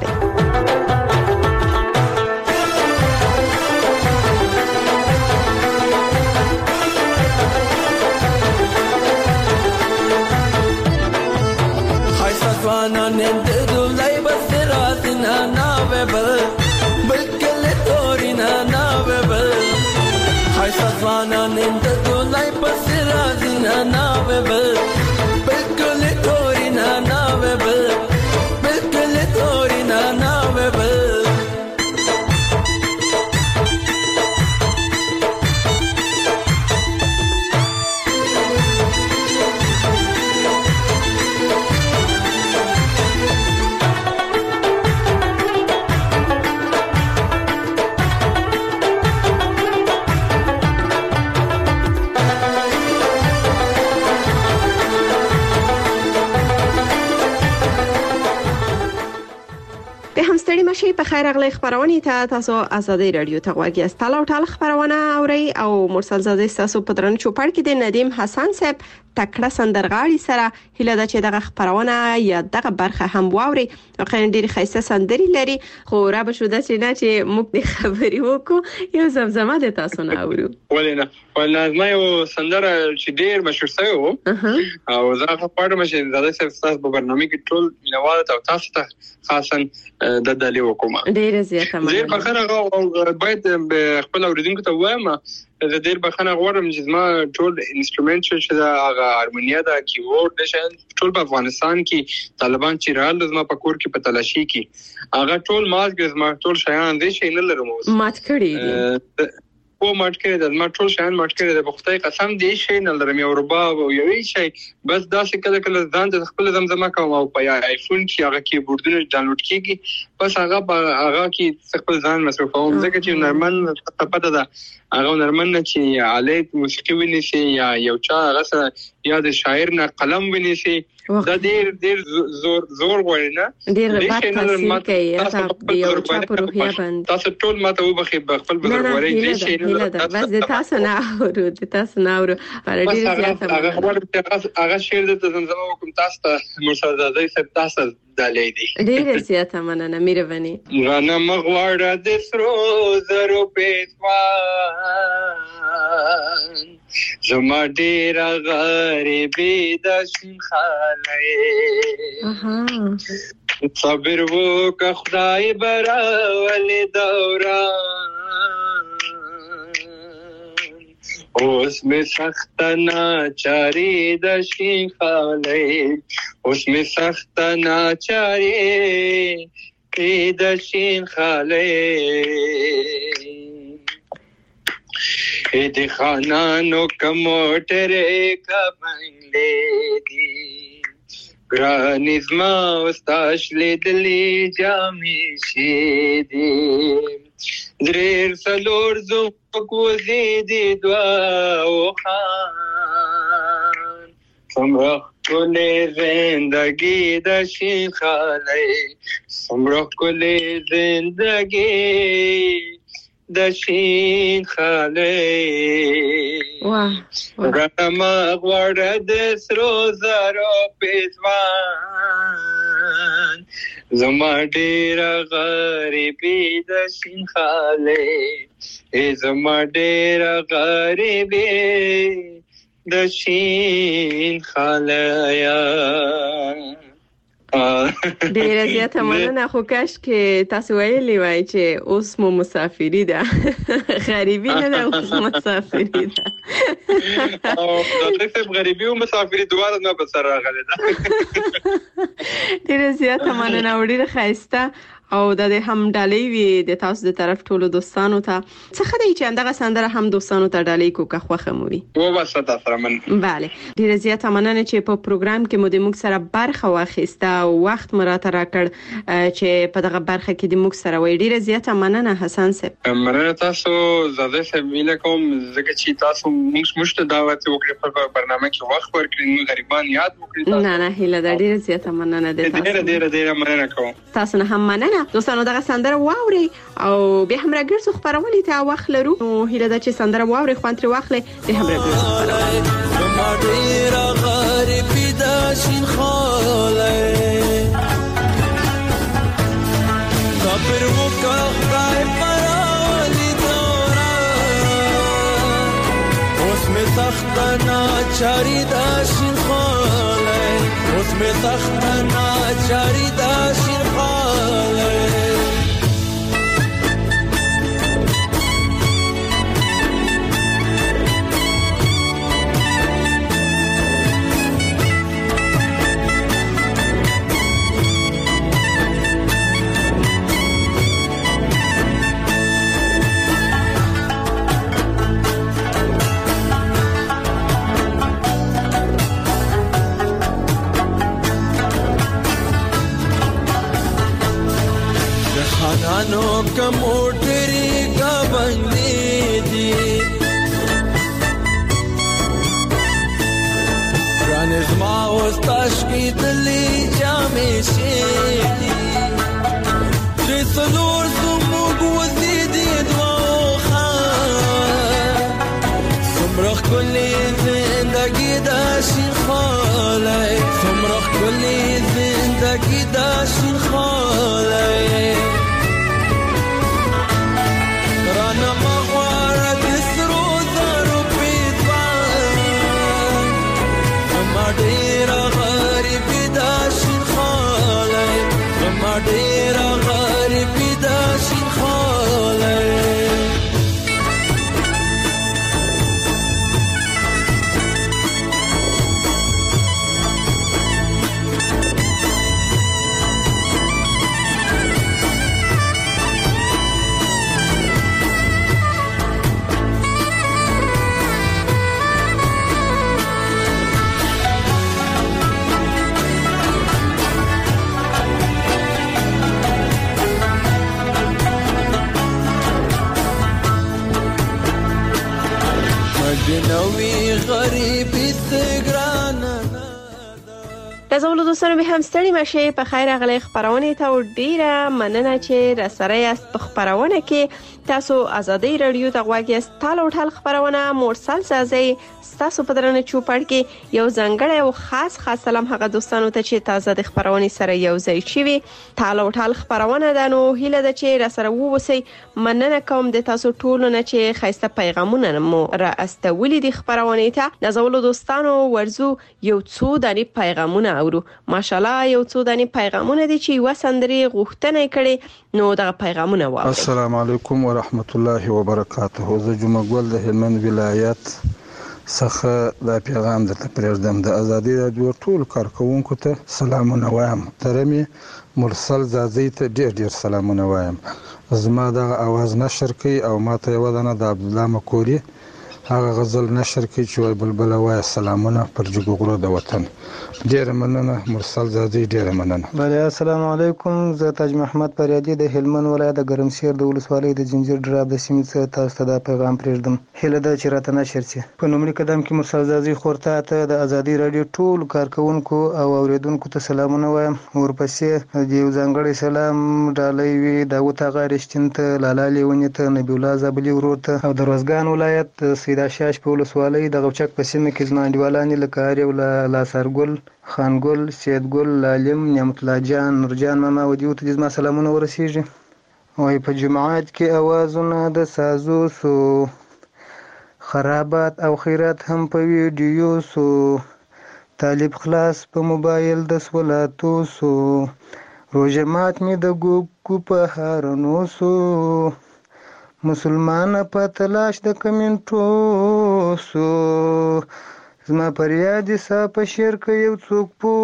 خايسة ننتدو لي بس راسنا نابل بالكل تورينا نابل خايسة ننتدو لي بس راسنا نابل بالكل تورينا نابل بالكل تورينا نابل ستړي مشي په خیر اغلی خبرونه ته تاسو آزادۍ رادیو ته غواړئ است تاسو ټول خبرونه اوري او مرسل زاده تاسو په درن چوپړ کې د ندیم حسن صاحب تکړه سندرغاړي سره هله د چې دغه خبرونه یا دغه برخه هم واوري واقعا ډیر خیسته سندري لري خو را به شو د چې نه چې موږ د خبري وکړو یو زمزمه د تاسو نه اورو ولینه ولنه یو سندره چې ډیر مشهور شوی وو او زه په پاره مشه زاده تاسو په برنامه کې ټول مینوال او تاسو ته خاصا د دالي وکوما ډیر زیاته مننه زه په خره باید خپل اوریدونکو ته وایم زه ډیر بخښنه غواړم چې زما ټول انسټرومنټ چې دا هغه هارمونیا دا کیبورډ نشن ټول په افغانستان کې طالبان چې رال زما په کور کې په تلاشي کې هغه ټول مازګ زما ټول شیان دي چې نه لرم مات کړی دي او مات کړی د ما ټول شیان مات کړی د بختای قسم دی شي نه لرم یو رباب او یو شي بس دا څه کله کله ځان د خپل زمزمه کوم او په آیفون کې هغه کیبورډونه ډاونلوډ کیږي بس هغه هغه کې خپل ځان مصرفوم ځکه چې نرمن پته ده هغه نرمن چې آلات موسیقي ونیسي یا یو چا هغه یا د شاعر نه قلم ونیسي دا ډیر ډیر زور زور غواړي نه ډیر غټ تاثیر کوي تاسو د یو چا په روحیه باندې تاسو ټول ماته وبخي خپل بزرګواري دي شي بس د تاسو نه اورو د تاسو نه اورو پر ډیر زیاته هغه خبر ته هغه شعر د زمزمه وکم تاسو ته مرشد زاده صاحب تاسو دالې دي ډیر زیاته مننه مهرباني غنم غواړه د سرو زرو پېښوا زما ډیر غریبي د شین خاله اها صبر وکړه خدای براولې دوران اوس می سخت ناچاری د شین خاله اوس می سخت ناچاری د شین خاله د خانانو کموټره کا بنگلې دي ګرانې زما واستاش لیدلې جامې شي دي درېر څلور زوک وزیدي دوا او خان څومره ښکلې زندګي د شین خاله څومره ښکلې زندګي د شین خاله واه غنم غواړه د سرو زرو پېښوان زما ډیر غریبي د شین خاله ای زما ډیر غریبي د شین خاله یا ډیر زیاته مننه خو کاش کې تاسو ویلي وای چې اوس مو مسافری ده غریبی نه ده اوس مسافری ده او د دې غریبی او مسافری دواړه نه په سر راغلي ده ډیر زیاته مننه وړي خایسته او د هم ډالۍ وی د تاسو د طرف ټولو دوستانو ته څه خدای چې اندغه سندره هم دوستانو ته ډالۍ کو که خوخه مو وي و واسه تاسو من bale ډیر زیاته مننه چې په پروګرام کې مو د موږ سره برخه واخیسته او وخت مراته راکړ چې په دغه برخه کې د موږ سره وي ډیر زیاته مننه حسن صاحب مننه تاسو زاده صاحب ویلکم زکه چې تاسو موږ مشته دعوت وکړه په برنامه کې وخت ورکړئ نو غریبان یاد وکړئ نه نه هیله ده ډیر زیاته مننه ده تاسو ډیر ډیر ډیر مننه کوم تاسو نه هم مننه دوستانو دغه سندره واوري او بیا هم راګرځو خبرونه ته واخ لرو نو هیله ده چې سندره واوري خوان تر واخلې به هم راګرځو خبرونه ما ډیر غریبي د شین خاله صبر وکړه خدای پرالي دورا اوس می سخت ناچاری د شین خاله اوس می سخت ناچاری د شین خاله خانانو کا موټری کا باندې دي ګران زما واستاش کی دلی جامې شي دي پیدا شین خاله رانه مغواره د سرو زرو پیدوان ما ډېره غریبي دا شین خاله ما ډېره غریبي دا شین خاله نوی غریبی سگرانه رضاول دوستانو به هم ستړي مشه په خیر اغلی خبرونه ته ډیره مننه چې را سره یاست په خبرونه کې تاسو ازادي رادیو ته غواړئ است تاسو ټول خبرونه مرسل سازي تاسو په درنه چوپړ کې یو ځنګړی او خاص خاص سلام هغه دوستانو ته چې تازه د خبرونه سره یو ځای شي تاسو ټول خبرونه ده نو هیله ده چې را سره ووسی مننه کوم د تاسو ټول نه چې خاصه پیغامونه مو را استولې د خبرونه ته رضاول دوستانو ورزو یو څو دانی پیغامونه اورو ماشاءالله یو څو دانی پیغامونه دي چې وسندري غوښتنه کړي نو دا پیغامونه واوري. السلام علیکم ورحمت الله وبرکاته. زه جمعه ګل د هلمند ولایت څخه دا پیغام درته پرېږدم. د ازادي رادیو ټول کارکونکو ته سلامونه وایم. ترمي مرسل زازي ته ډېر ډېر سلامونه وایم. زما دا आवाज نشر کوي او ماته یو دنه د عبد الله مکوري هغه غزل نشر کوي چې وای بلبل وای سلامونه پر جګغړو د وطن. ډېر مننه مرسل زازي ډېر مننه. بله السلام علیکم. زه تاج محمد پریادي د هلمند ولایت د ګرمسیر د ولسوالۍ د جنجیر ډراب د سیمې څخه تاسو ته دا پیغام پرېږدم. هیله ده چې راته نشر شي. په لومړي قدم کې مرسل زازي خورته ته د ازادي رادیو ټول کارکونکو او اوریدونکو ته سلامونه وایم. ورپسې د یو ځانګړی سلام ډالۍ وي داوود اغا رښتین ته، لالا لیونی ته، نبی الله زابلي ورور ته او د روزګان ولایت سید شاش په ولسوالۍ د غوچک په سیمه کې زما انډیوالانې لکه اریو لاسارګل، خانګل، سیدګل، لالم، نعمت الله جان، نورجان ماما ودیو ته زما سلامونه ورسیږي. وای په جماعت کې اوازونه د سازو سو خرابات او خیرات هم په ویډیو سو طالب خلاص په موبایل د سولاتو سو روزه مات می د ګوګو په هارنو سو مسلمان په تلاش د کمنټو سو زما پریاد سا په شیر کې یو څوک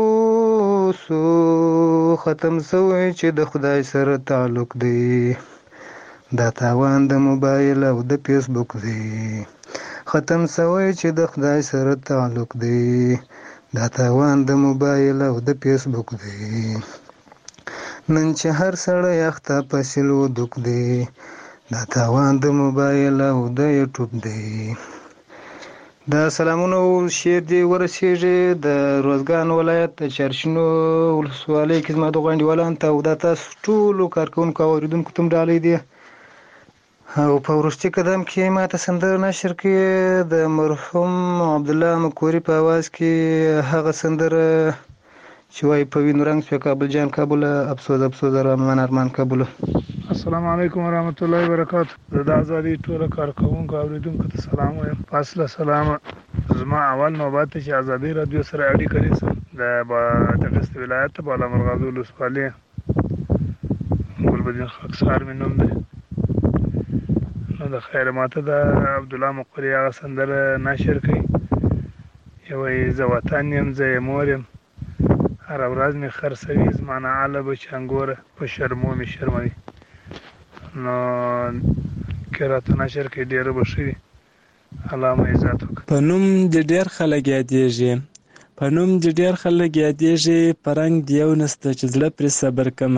پوسو ختم سوی چې د خدای سره تعلق دی دا تاوان د موبایل او د فیسبوک دی ختم سوی چې د خدای سره تعلق دی دا تاوان د موبایل او د فیسبوک دی نن چې هر سړی اخته په سلو دوک دی دا تاوان د موبایل او د یوټیوب دی. دا سلامونه شیر دی ورسیږي د روزګان ولایت د چرشنو ولسوالۍ کې زما د غونډیوالان ته او د تاسو ټولو کارکونکو او اوریدونکو ته ډالۍ دی. او په وروستي قدم کې ماته سندره نشر کړې د مرحوم عبدالله مکوري په اواز کې هغه سندره چې وایي په وینو رنګ شوه کابل جان کابل افسوس افسوس ارمان ارمان کابل. السلام علیکم ورحمت الله وبرکاته. زه د ازادي ټول کارکونکو او اوریدونکو ته سلام وایم. فاصله سلام. زما اول نوبت چې ازادي رادیو سره اړیکه نیسم د دغست ولایت په بالامرغاز ولسوالۍ ګلبدین خاکسار مې نوم دی. نو د خیر ماته د عبدالله مقری هغه سندره نشر کړي یوه زه وطن یم زه یې مور یم هره ورځ مې خرڅوي زما نه اله بچنګوره په شرمو مې شرموي. نو که راته نشر کړي ډېره به ښه وي. الله مو عزت وکړي. په نوم دې ډېر خلک یادېږي په نوم دې ډېر خلک یادېږي په رنګ دې یو نسته چې زړه پرې صبر کمه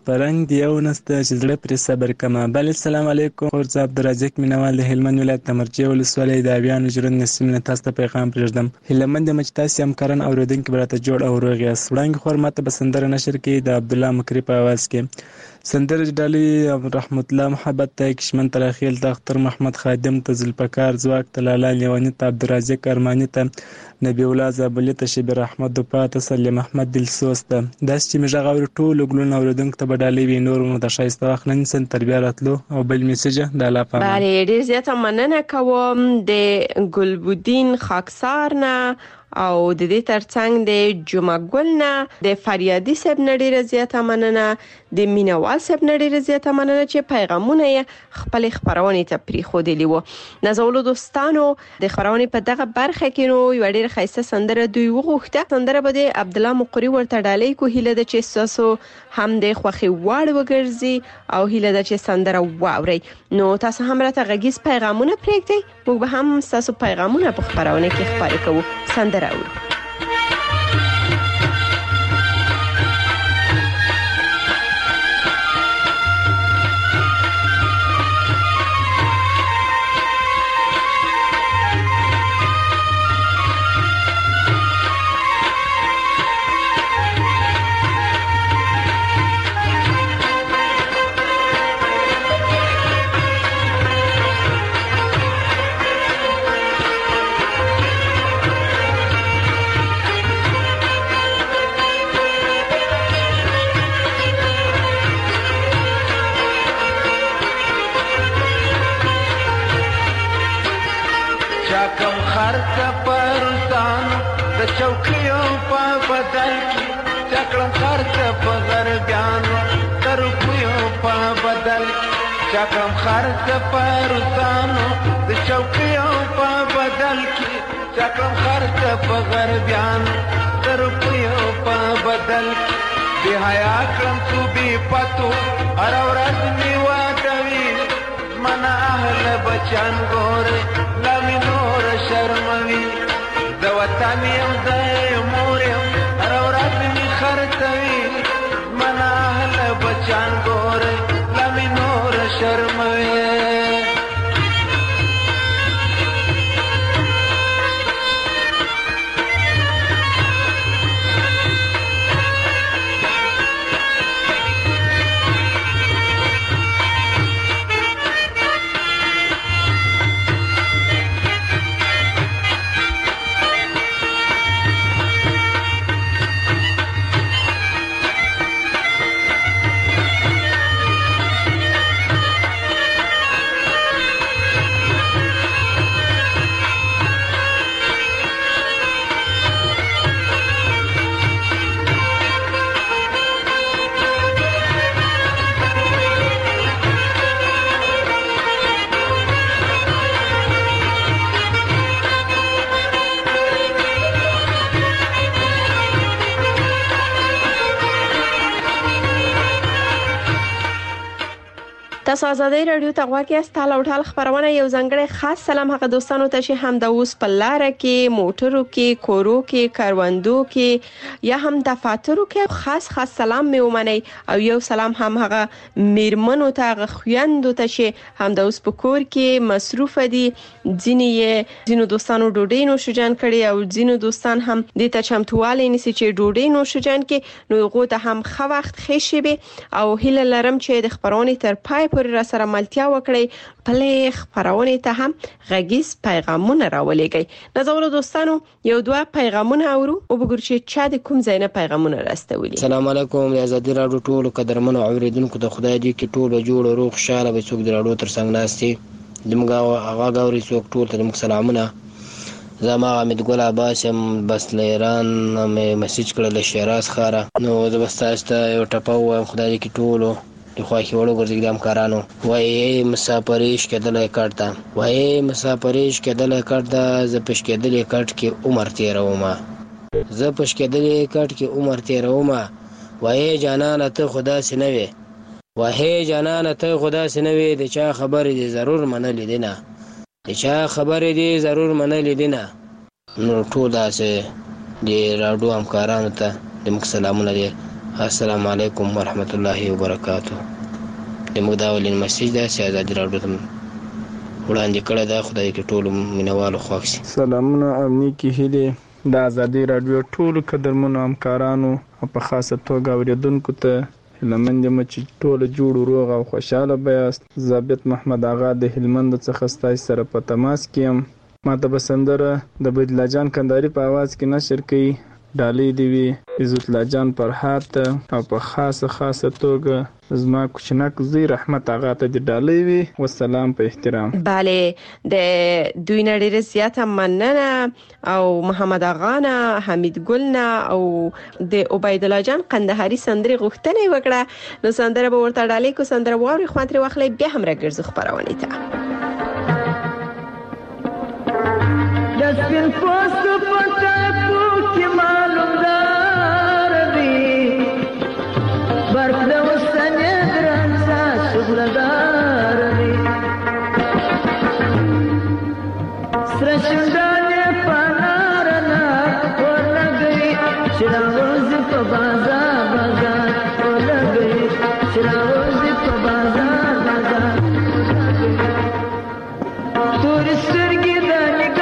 پرنګ دی یو نسته چې زړه پرې صبر کما. بل السلام علیکم. خورز عبدالرزاق مینوال د هلمند ولایت د مرجې ولسوالۍ د اویانو ژوند نسیم نه تاسو ته پیغام پرېږدم. هلمند د مچ تاسو همکاران اوریدونکي براته جوړ او روغ یاست. وړاندې خور ماته به سندره نشر کې د عبدالله مکری په आवाज کې سندره ډالۍ رحمت الله محبت ته کشمن تراخیل د اختر محمد خادم ته ذوالفقار ځواک ته لالا لیوانی ته عبدالرزاق ارمانی ته نبی الله زابلی ته شبیر احمد دوپا ته سلیم احمد دلسوز ته داس چې مې غوړ ټول ګلون اوریدونکو ته بدالې وی نور نو د شایسته واخلن سن تربیه راتلو او بل میسج د الله پامه. بله ډیر زیاته مننه کوم د ګلبودین خاکسار نه او د دې ترڅنګ د جمعه ګل نه د فریادي صاحب نه ډیره زیاته مننه د مینوال صاحب نه ډیره زیاته مننه چې پیغامونه یې خپل خبرونه ته پریخودلی وو. نازولو دوستانو د خبرونه په دغه برخه کې نو یو ډیر خاصه سندره دوی وغوښته. سندره به د عبدالله مقری ورته ډالۍ کو هیله د چې تاسو هم د خوخي واړ وګرځي او هیله د چې سندره واوري. نو تاسو هم راته غږیز پیغامونه پریږدئ، موږ به هم تاسو پیغامونه په خبرونه کې خبرې کوو. سندره اورو. چاکم خرڅ پروسانو د چوکیو په بدل کې چاکم خرڅ په غربیان د روپیو په بدل کې به حیا کړم تو بي پتو هر ورځ می وادوي منا اهل بچان ګور لمي نور شرموي د وطن يم د مور يم هر ورځ می خرڅوي منا اهل بچان ګور لمي نور شرموي. تاسو آزادۍ رادیو ته غواړئ ستاسو لوټال خبرونه یو ځنګړی خاص سلام هغه دوستانو ته چې هم د اوس په لار کې موټرو کې کورو کې کاروندو کې یا هم دفاترو کې خاص خاص سلام مې ومني او یو سلام هم هغه میرمنو ته هغه خويندو ته چې هم د اوس په کور کې مصروف دي. ځینې ځینو دوستانو ډوډۍ نو شجان کړي او ځینو دوستان هم د ته چمتواله نسی چې ډوډۍ نو شجان کې نو غو ته هم خو وخت خېشي به او هیله لرم چې د خبرونه تر پای را سره ملتیا وکړي. پلې خبرونه ته هم غږیز پیغامونه راولېږي. نازولو دوستانو یو دوه پیغامونه اورو او وګورئ چې چا د کوم ځای نه پیغامونه راستولي. السلام علیکم آزادۍ رادیو ټول قدرمنو اوریدونکو ته خدای دې کې ټول جوړ روغ خوشاله به څوک د رادیو تر څنګ ناشتي دمګه هغه غوري څوک ټول ته موږ سلامونه. زما حمید ګل عباس هم بس لیران مې میسج کړل شیراز خاره نو زه بس تاسو ته یو ټپه وایم خدای دې کې ټول د خواخي وړو ګرځي د امکارانو وای مسافریش کېدلې کړتا وای مسافریش کېدلې کړتا ز پښ کېدلې کټ کې عمر تیروما ز پښ کېدلې کټ کې عمر تیروما وای جانان ته خدا سينوي وای جانان ته خدا سينوي د چا خبرې دي ضرور منلې دي نه د چا خبرې دي ضرور منلې دي نه. نو ټول داسې د راډیو امکارانو ته د مخ سلامونه دي السلام علیکم ورحمت الله وبرکاتہ. د موږ دا ولین مسیج ده چې ازادي راډیو ته وړاندې کړی ده. خدای دې ټولو مینوالو خوښ شي. سلامونه او نیکې هیلې د ازادي راډیو ټولو قدرمنو همکارانو او په خاصه توګه اورېدونکو ته هیله مند یم چې ټوله جوړ روغ او خوشحاله به یاست. ضابط محمد آغا د هلمند څخه ستاسو سره په تماس کې یم. ما ته به سندره د بدله جان کنداري په اواز کې نشر کړي. ډالۍ دې وي عزت الله جان فرحات او په خاصه خاصه توګه زما کوچنک زوی رحمت آغا ته د ډالۍ وي. والسلام په احترام. bale د دوی نه ډېر زیاته مننه او محمد آغا نه حمید ګل نه او د عبید الله جان قندهاري سندري غوښتنه وکړه. نو سندره به ورته ډالۍ کو. سندره ووري خوانتري واخلې بیا هم راګرځو خبرونه ته. دسپین پوست پټه پوکي معلوم دار دی برق د وسنه درنسا شغلدار دی سرشندانه پنارنا ورلګي شراوز په بازار بازار ورلګي شراوز په بازار بازار تورسترګي د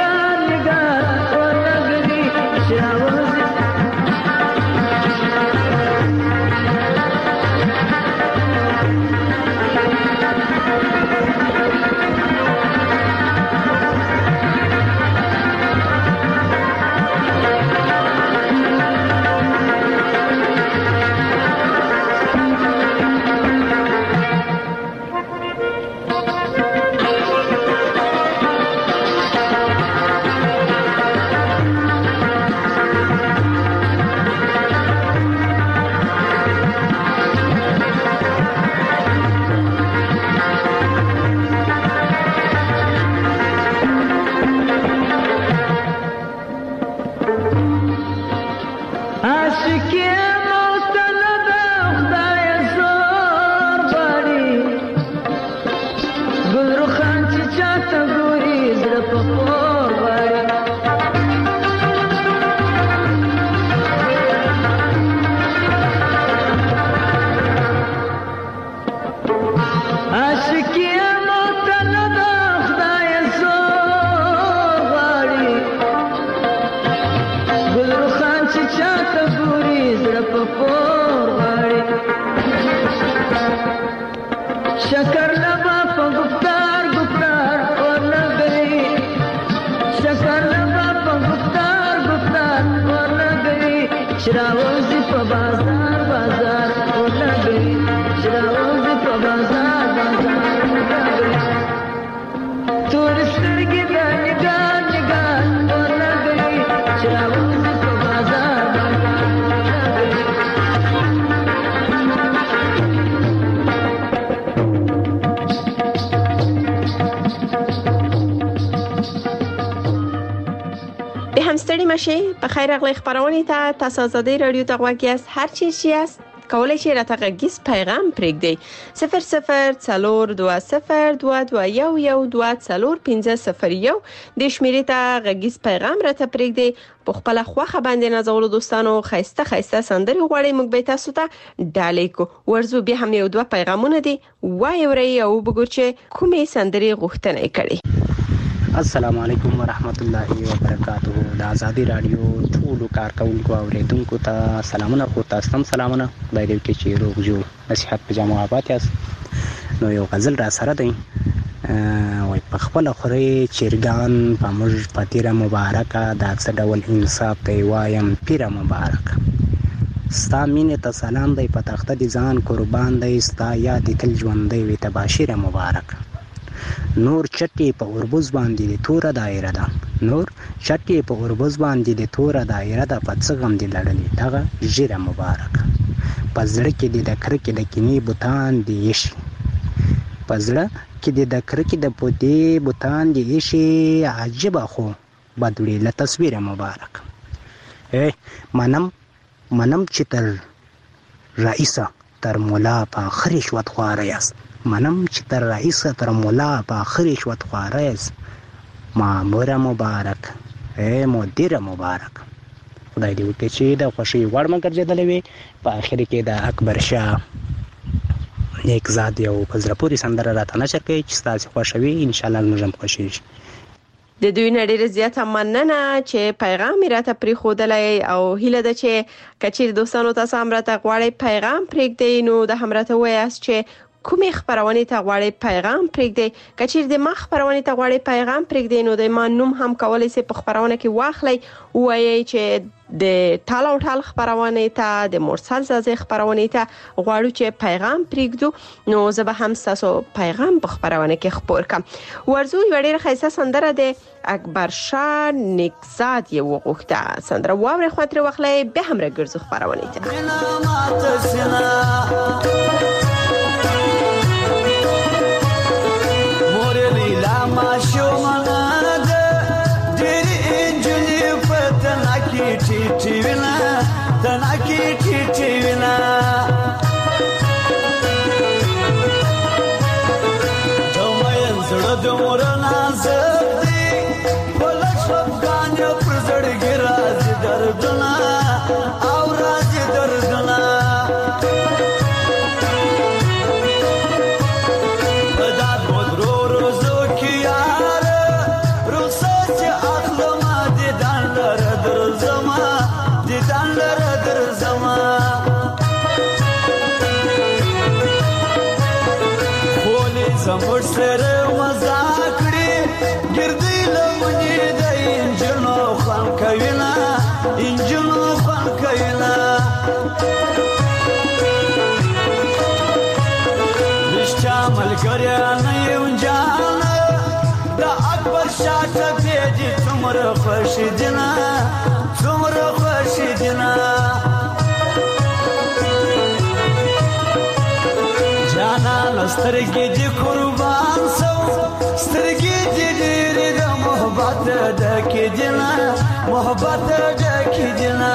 مشه په خیر اغلی خبرونه ته تاسو آزادی رادیو ته غواړئ هر چی شي است کولای شئ راته غږیز پیغام پرېږدئ صفر صفر څلور دوه صفر دوه دوه یو یو دوه څلور پنځه صفر یو د شمیرې ته غږیز پیغام راته پرېږدئ. په خپل خوخه باندې نازولو دوستانو خایسته خایسته سندري غواړي موږ به تاسو ته ډالۍ کو. ورزو بیا هم یو دوه پیغامونه دي وای وري او وګور چې کومې سندري غوښتنه کړي. السلام علیکم ورحمت الله وبرکاته. د ازادي رادیو ټول کارکونکو او اوریدونکو ته سلامونه کو. تاسو هم سلامونه. باید کې چې روغ جوړ نصیحت په جماعت یاست. نو یو غزل را سره دی وای په خپل خوري چیرګان په موږ پتیره مبارکه د څه ډول انصاف دی وایم پیره مبارکه ستا مینې ته سلام دی په تخته دي ځان قربان دی ستا یاد تل ژوندی وي تباشیره مبارکه نور چټي په اوربوز باندې د توره دایره ده نور چټي په اوربوز باندې د توره دایره ده په څه غم دي لړلې دغه ژیره مبارکه په زړه کې د کرکې د کینې بوتان دی یشي په زړه کې د کرکې د پودې بوتان دی یشي عجبه خو بدوړي له تصویر مبارک اے منم منم چې تر رئیسه تر مولا په آخر شوت خواره یاست منم چې تر رئیسه تر مولا په آخر شوت خواره یاست ماموره مبارک اے مدیر مبارک خدای دې وکړي چې د خوښۍ وړ مې ګرځېدلی وي. په آخر کې د اکبر شاه نیک زاد یو په زړه پورې سندره راته نشر کوي چې ستاسې خوښوي، انشاءالله موږ هم خوښېږي. د دوی نه ډیره زیاته مننه چې پیغام یې راته پرېښودلی او هیله ده چې که چیرې دوستانو تاسو هم راته غواړئ پیغام پرېږدئ نو د هم راته ووایاست چې کومې خپرونې ته غواړئ پیغام پرېږدئ. که چیرې د ما خپرونې ته غواړئ پیغام پرېږدئ نو د ما نوم هم کولی شئ په خپرونه کې واخلئ، ووایئ چې د ټال او ټال خپرونې ته، د مرسل زازې خپرونې ته غواړو چې پیغام پرېږدو، نو زه به هم ستاسو پیغام په خپرونه کې خپور کړم. ورځو یوه ډېره ښایسته سندره د اکبر شاه نیکزاد یې وغوښته. سندره واورئ، خوند ترې واخلئ، بیا هم راګرځو خپرونې ته. ټیټیوینا تناکی ټیټیوینا دومین زړه د مورنا زدي ولښ افغان پر زړګي راز دردنا او راز دردنا پداد مدرو روزو کی یار رخصت اخلم دي داندر درزما زمور سره مزاکړي ګرځي لمنې د انجنو خان کوینا انجنو خان کوینا نشته ملګری نه یو جان د اکبر شاه ته دې څومره خوشی دینا څومره خوشی دینا سترګې دې قربان سو سترګې دې ډېرې د محبت ډکې دي نه محبت ډکې دي نه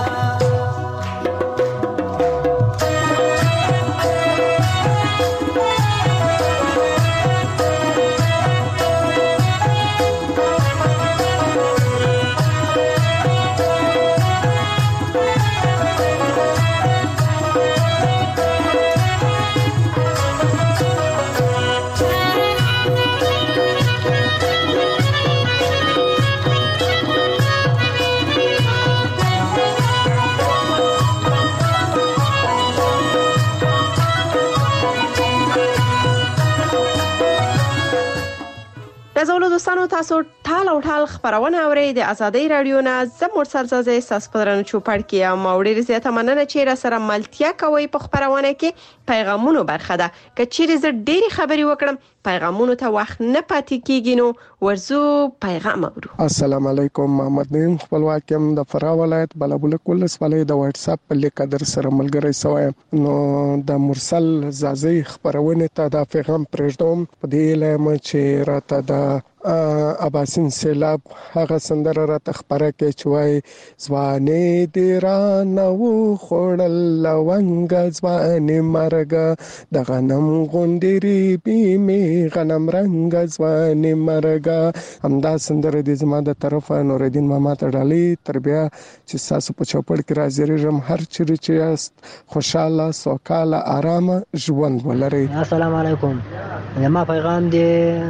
زولو دوستانو تاسو ټال او ټال خبرونه اورئ د ازادۍ رادیو نه. زه مرسل زازې ستاسو په درنو چوپړ کې یم او ډېره زیاته مننه چې را سره ملتیا کوئ په خبرونه کې. پیغامونو برخه ده، که چیرې زه ډېرې خبرې وکړم پیغامونو ته وخت نه پاتې کیږي، نو ورزو پیغام اورو. السلام علیکم، محمد نیم خپلواک یم د فراه ولایت بلابلک ولسوالۍ د واتس اپ په لیک در سره ملګری سوی. نو د مرسل زازې خبرونه ته دا پیغام پرېږدم په دې لم چې راته د اباسین سیلاب هغه سندره را تخبره کې چوي ځواني دی را نو خړل لونګ ځواني مرګ د غنم غوندري بیمه غنم رنګ ځواني مرګ. همدا سندره د زما د طرفه نوردین ماما ته ډالي تربیه چې تاسو په چوپړ کې راځي رم هر چیرې چې یاست خوشاله سوکاله آرام ژوند ولرئ. السلام علیکم. زما پیغام دی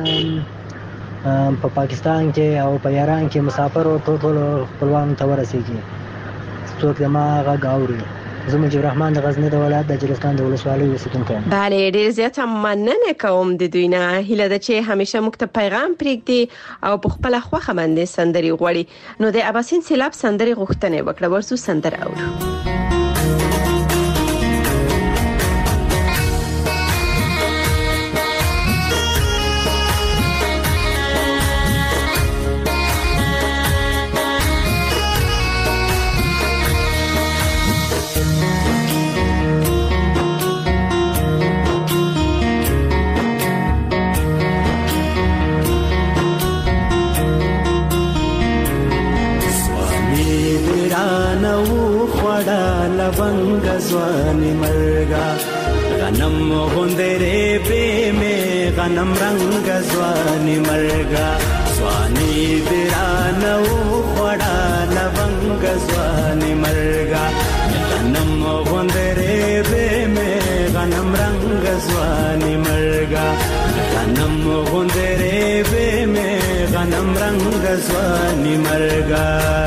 په پاکستان کې او په ایران کې مسافر او ټول خپلوانو ته ورسیږي. څوک زما غږ اوري. زه مجيب الرحمن د غزنی د ولایت د جلستان د ولسوالۍ اوسیدونکی یم. بله ډېر زیاته مننه کوم د دوی نه. هیله ده چې همیشه موږ ته پیغام پرېږدي او په خپله خوښه باندې سندرې غواړي. نو د اباسین سیلاب سندرې غوښتنه وکړه. ورسو سندره اورو. لونګ ځواني مرګا غنم غوندره به می غنم رنگ ځواني مرګا ځواني درانو وړا لونګ رنگ ځواني مرګا غنم غوندره به مې غنم رنگ ځواني مرګا غنم غوندره به مې غنم رنگ ځواني مرګا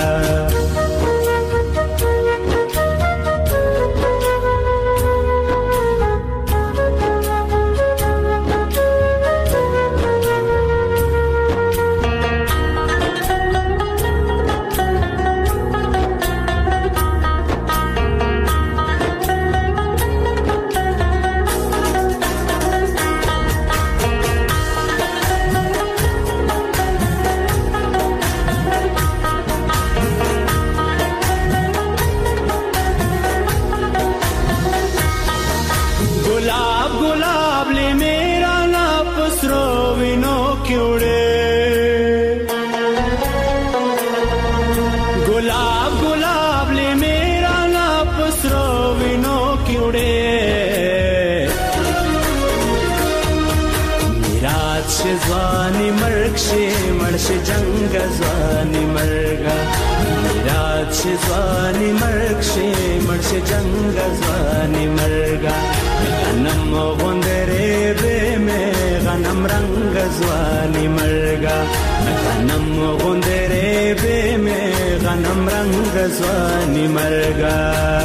ځواني مرګ شي مړ شي جنگ ځواني مرګا میراث شي ځواني مرګ شي مړ شي جنگ ځواني مرګا غنم غوندره به مې غنم رنگ ځواني مرګا غنم غوندره به مې غنم رنگ ځواني مرګا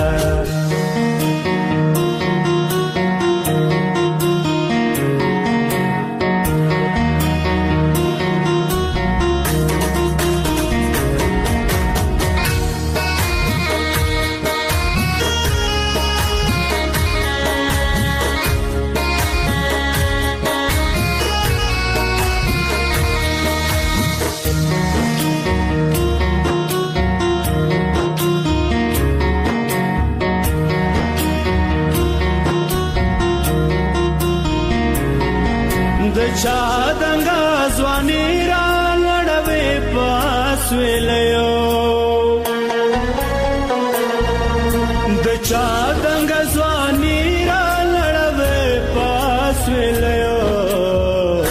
چا دنگا ځواني را لړوي پاس ویلو د چا دنگا ځواني را لړوي پاس ویلو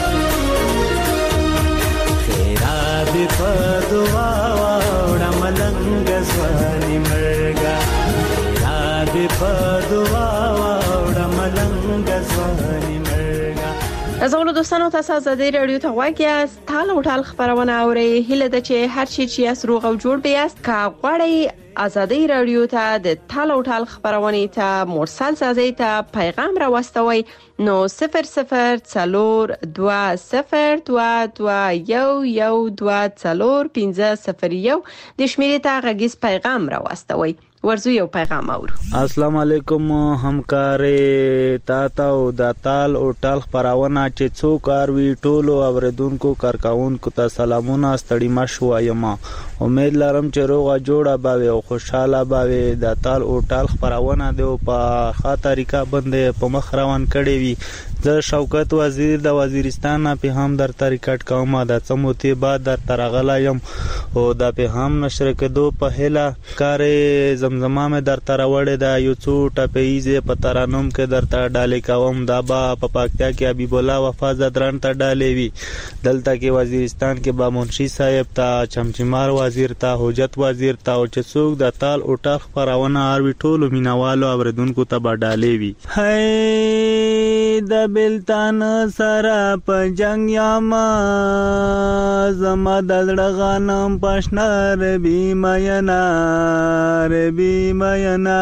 خیرا به پدوا وړ ملنګ ځواني مرګا خیرا به پدوا وړ ملنګ ځواني از اول دوستانو تاسو آزادی رادیو ته غواړی است تال او ټال خبرونه اوري هله د چې هر شي چې اس روغ او جوړ بیاست کا غواړی آزادی رادیو ته د تال او ټال خبرونه ته مرسل سازي ته پیغام را واستوي نو صفر صفر څلور دوه صفر دوه دوه یو یو دوه څلور پنځه صفر یو د شمیرې ته غږیز پیغام را واستوي ورزو یو پیغام اورو. السلام علیکم همکارې تاته او د تال او ټال خبرونه چې څو کار وی ټولو اوریدونکو کارکاونکو ته سلامونه ستړي مشو یما امید لرم چې روغه جوړه باوي او خوشاله باوي د تال او ټال خبرونه دی په ښه طریقه باندې په مخ روان کړي وي د شوکت وزیر د وزیرستان په هم در طریقټ کومه د سموتی بعد در ترغلا یم او د په هم نشر کېدو په هله کارې زمزمه مې در تروړې د یو څو ټپېزه په ترانوم کې در ته ډالې کوم دا با په پاکتیا کې حبیب الله وفا زدران ته ډالې وی دلته کې وزیرستان کې با منشي صاحب ته چمچمار وزیر ته حجت وزیر ته او چې څوک د تال او ټال خبرونه اروي ټولو مینوالو اوریدونکو ته با ډالې وی هي د بلتان سره په جنگ یاما زما د لړغانم پښنار بي مینا ربي مینا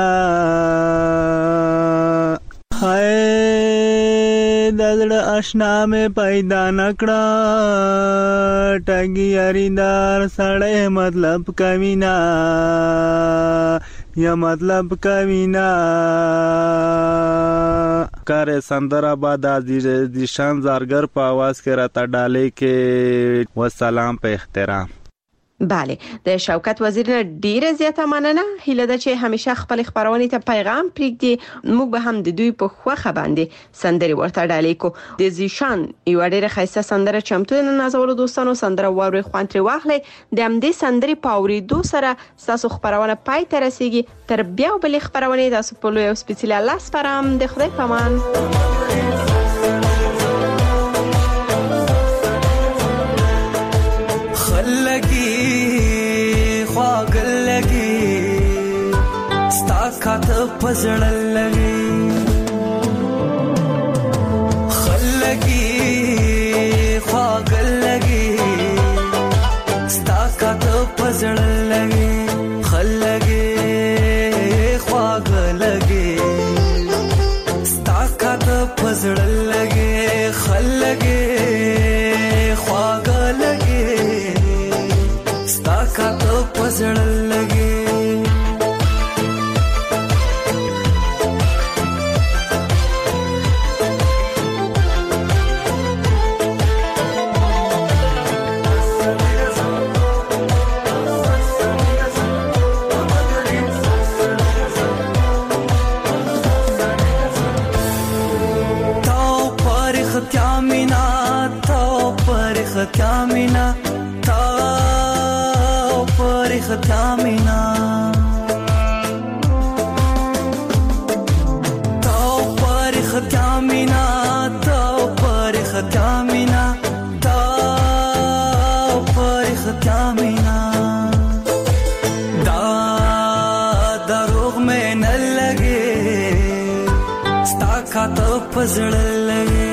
هاي دلړ آشنا مې پیدا نکړه ټګي اریدار سړې مطلب کمینا یا مطلب کمینا کار سندر آباد د شان زارګر په आवाज کې راته ډالې کې والسلام په احترام. بله د شوکت وزیر ډیره زیاته مننه هیله ده چې همیشه خپل خبرونه ته پیغام پرېږدي موږ به هم د دوی په خوخه باندې سندري ورته ډالې کو د زیشان یو ډیره خاصه سندره چمتو نه نازول دوستانو سندره ووري خوانتري واخلي د همدې سندري پاوري دو سره تاسو خبرونه پای ته رسیږي تر بیا بل خبرونه تاسو په لوی او سپیشل لاس پرام د خدای پامان. خلقي خواقل کاته پزړل لګي خلګي خواګل لګي ستا کاته پزړل لګي خلګي خواګل لګي ستا کاته پزړل لګي خلګي خواګل لګي ستا کاته پزړل لګي Kamina, tao parikh kamina, tao parikh kamina, tao parikh kamina, tao parikh kamina. Da darugh mein n lage, sta khat pazd lage.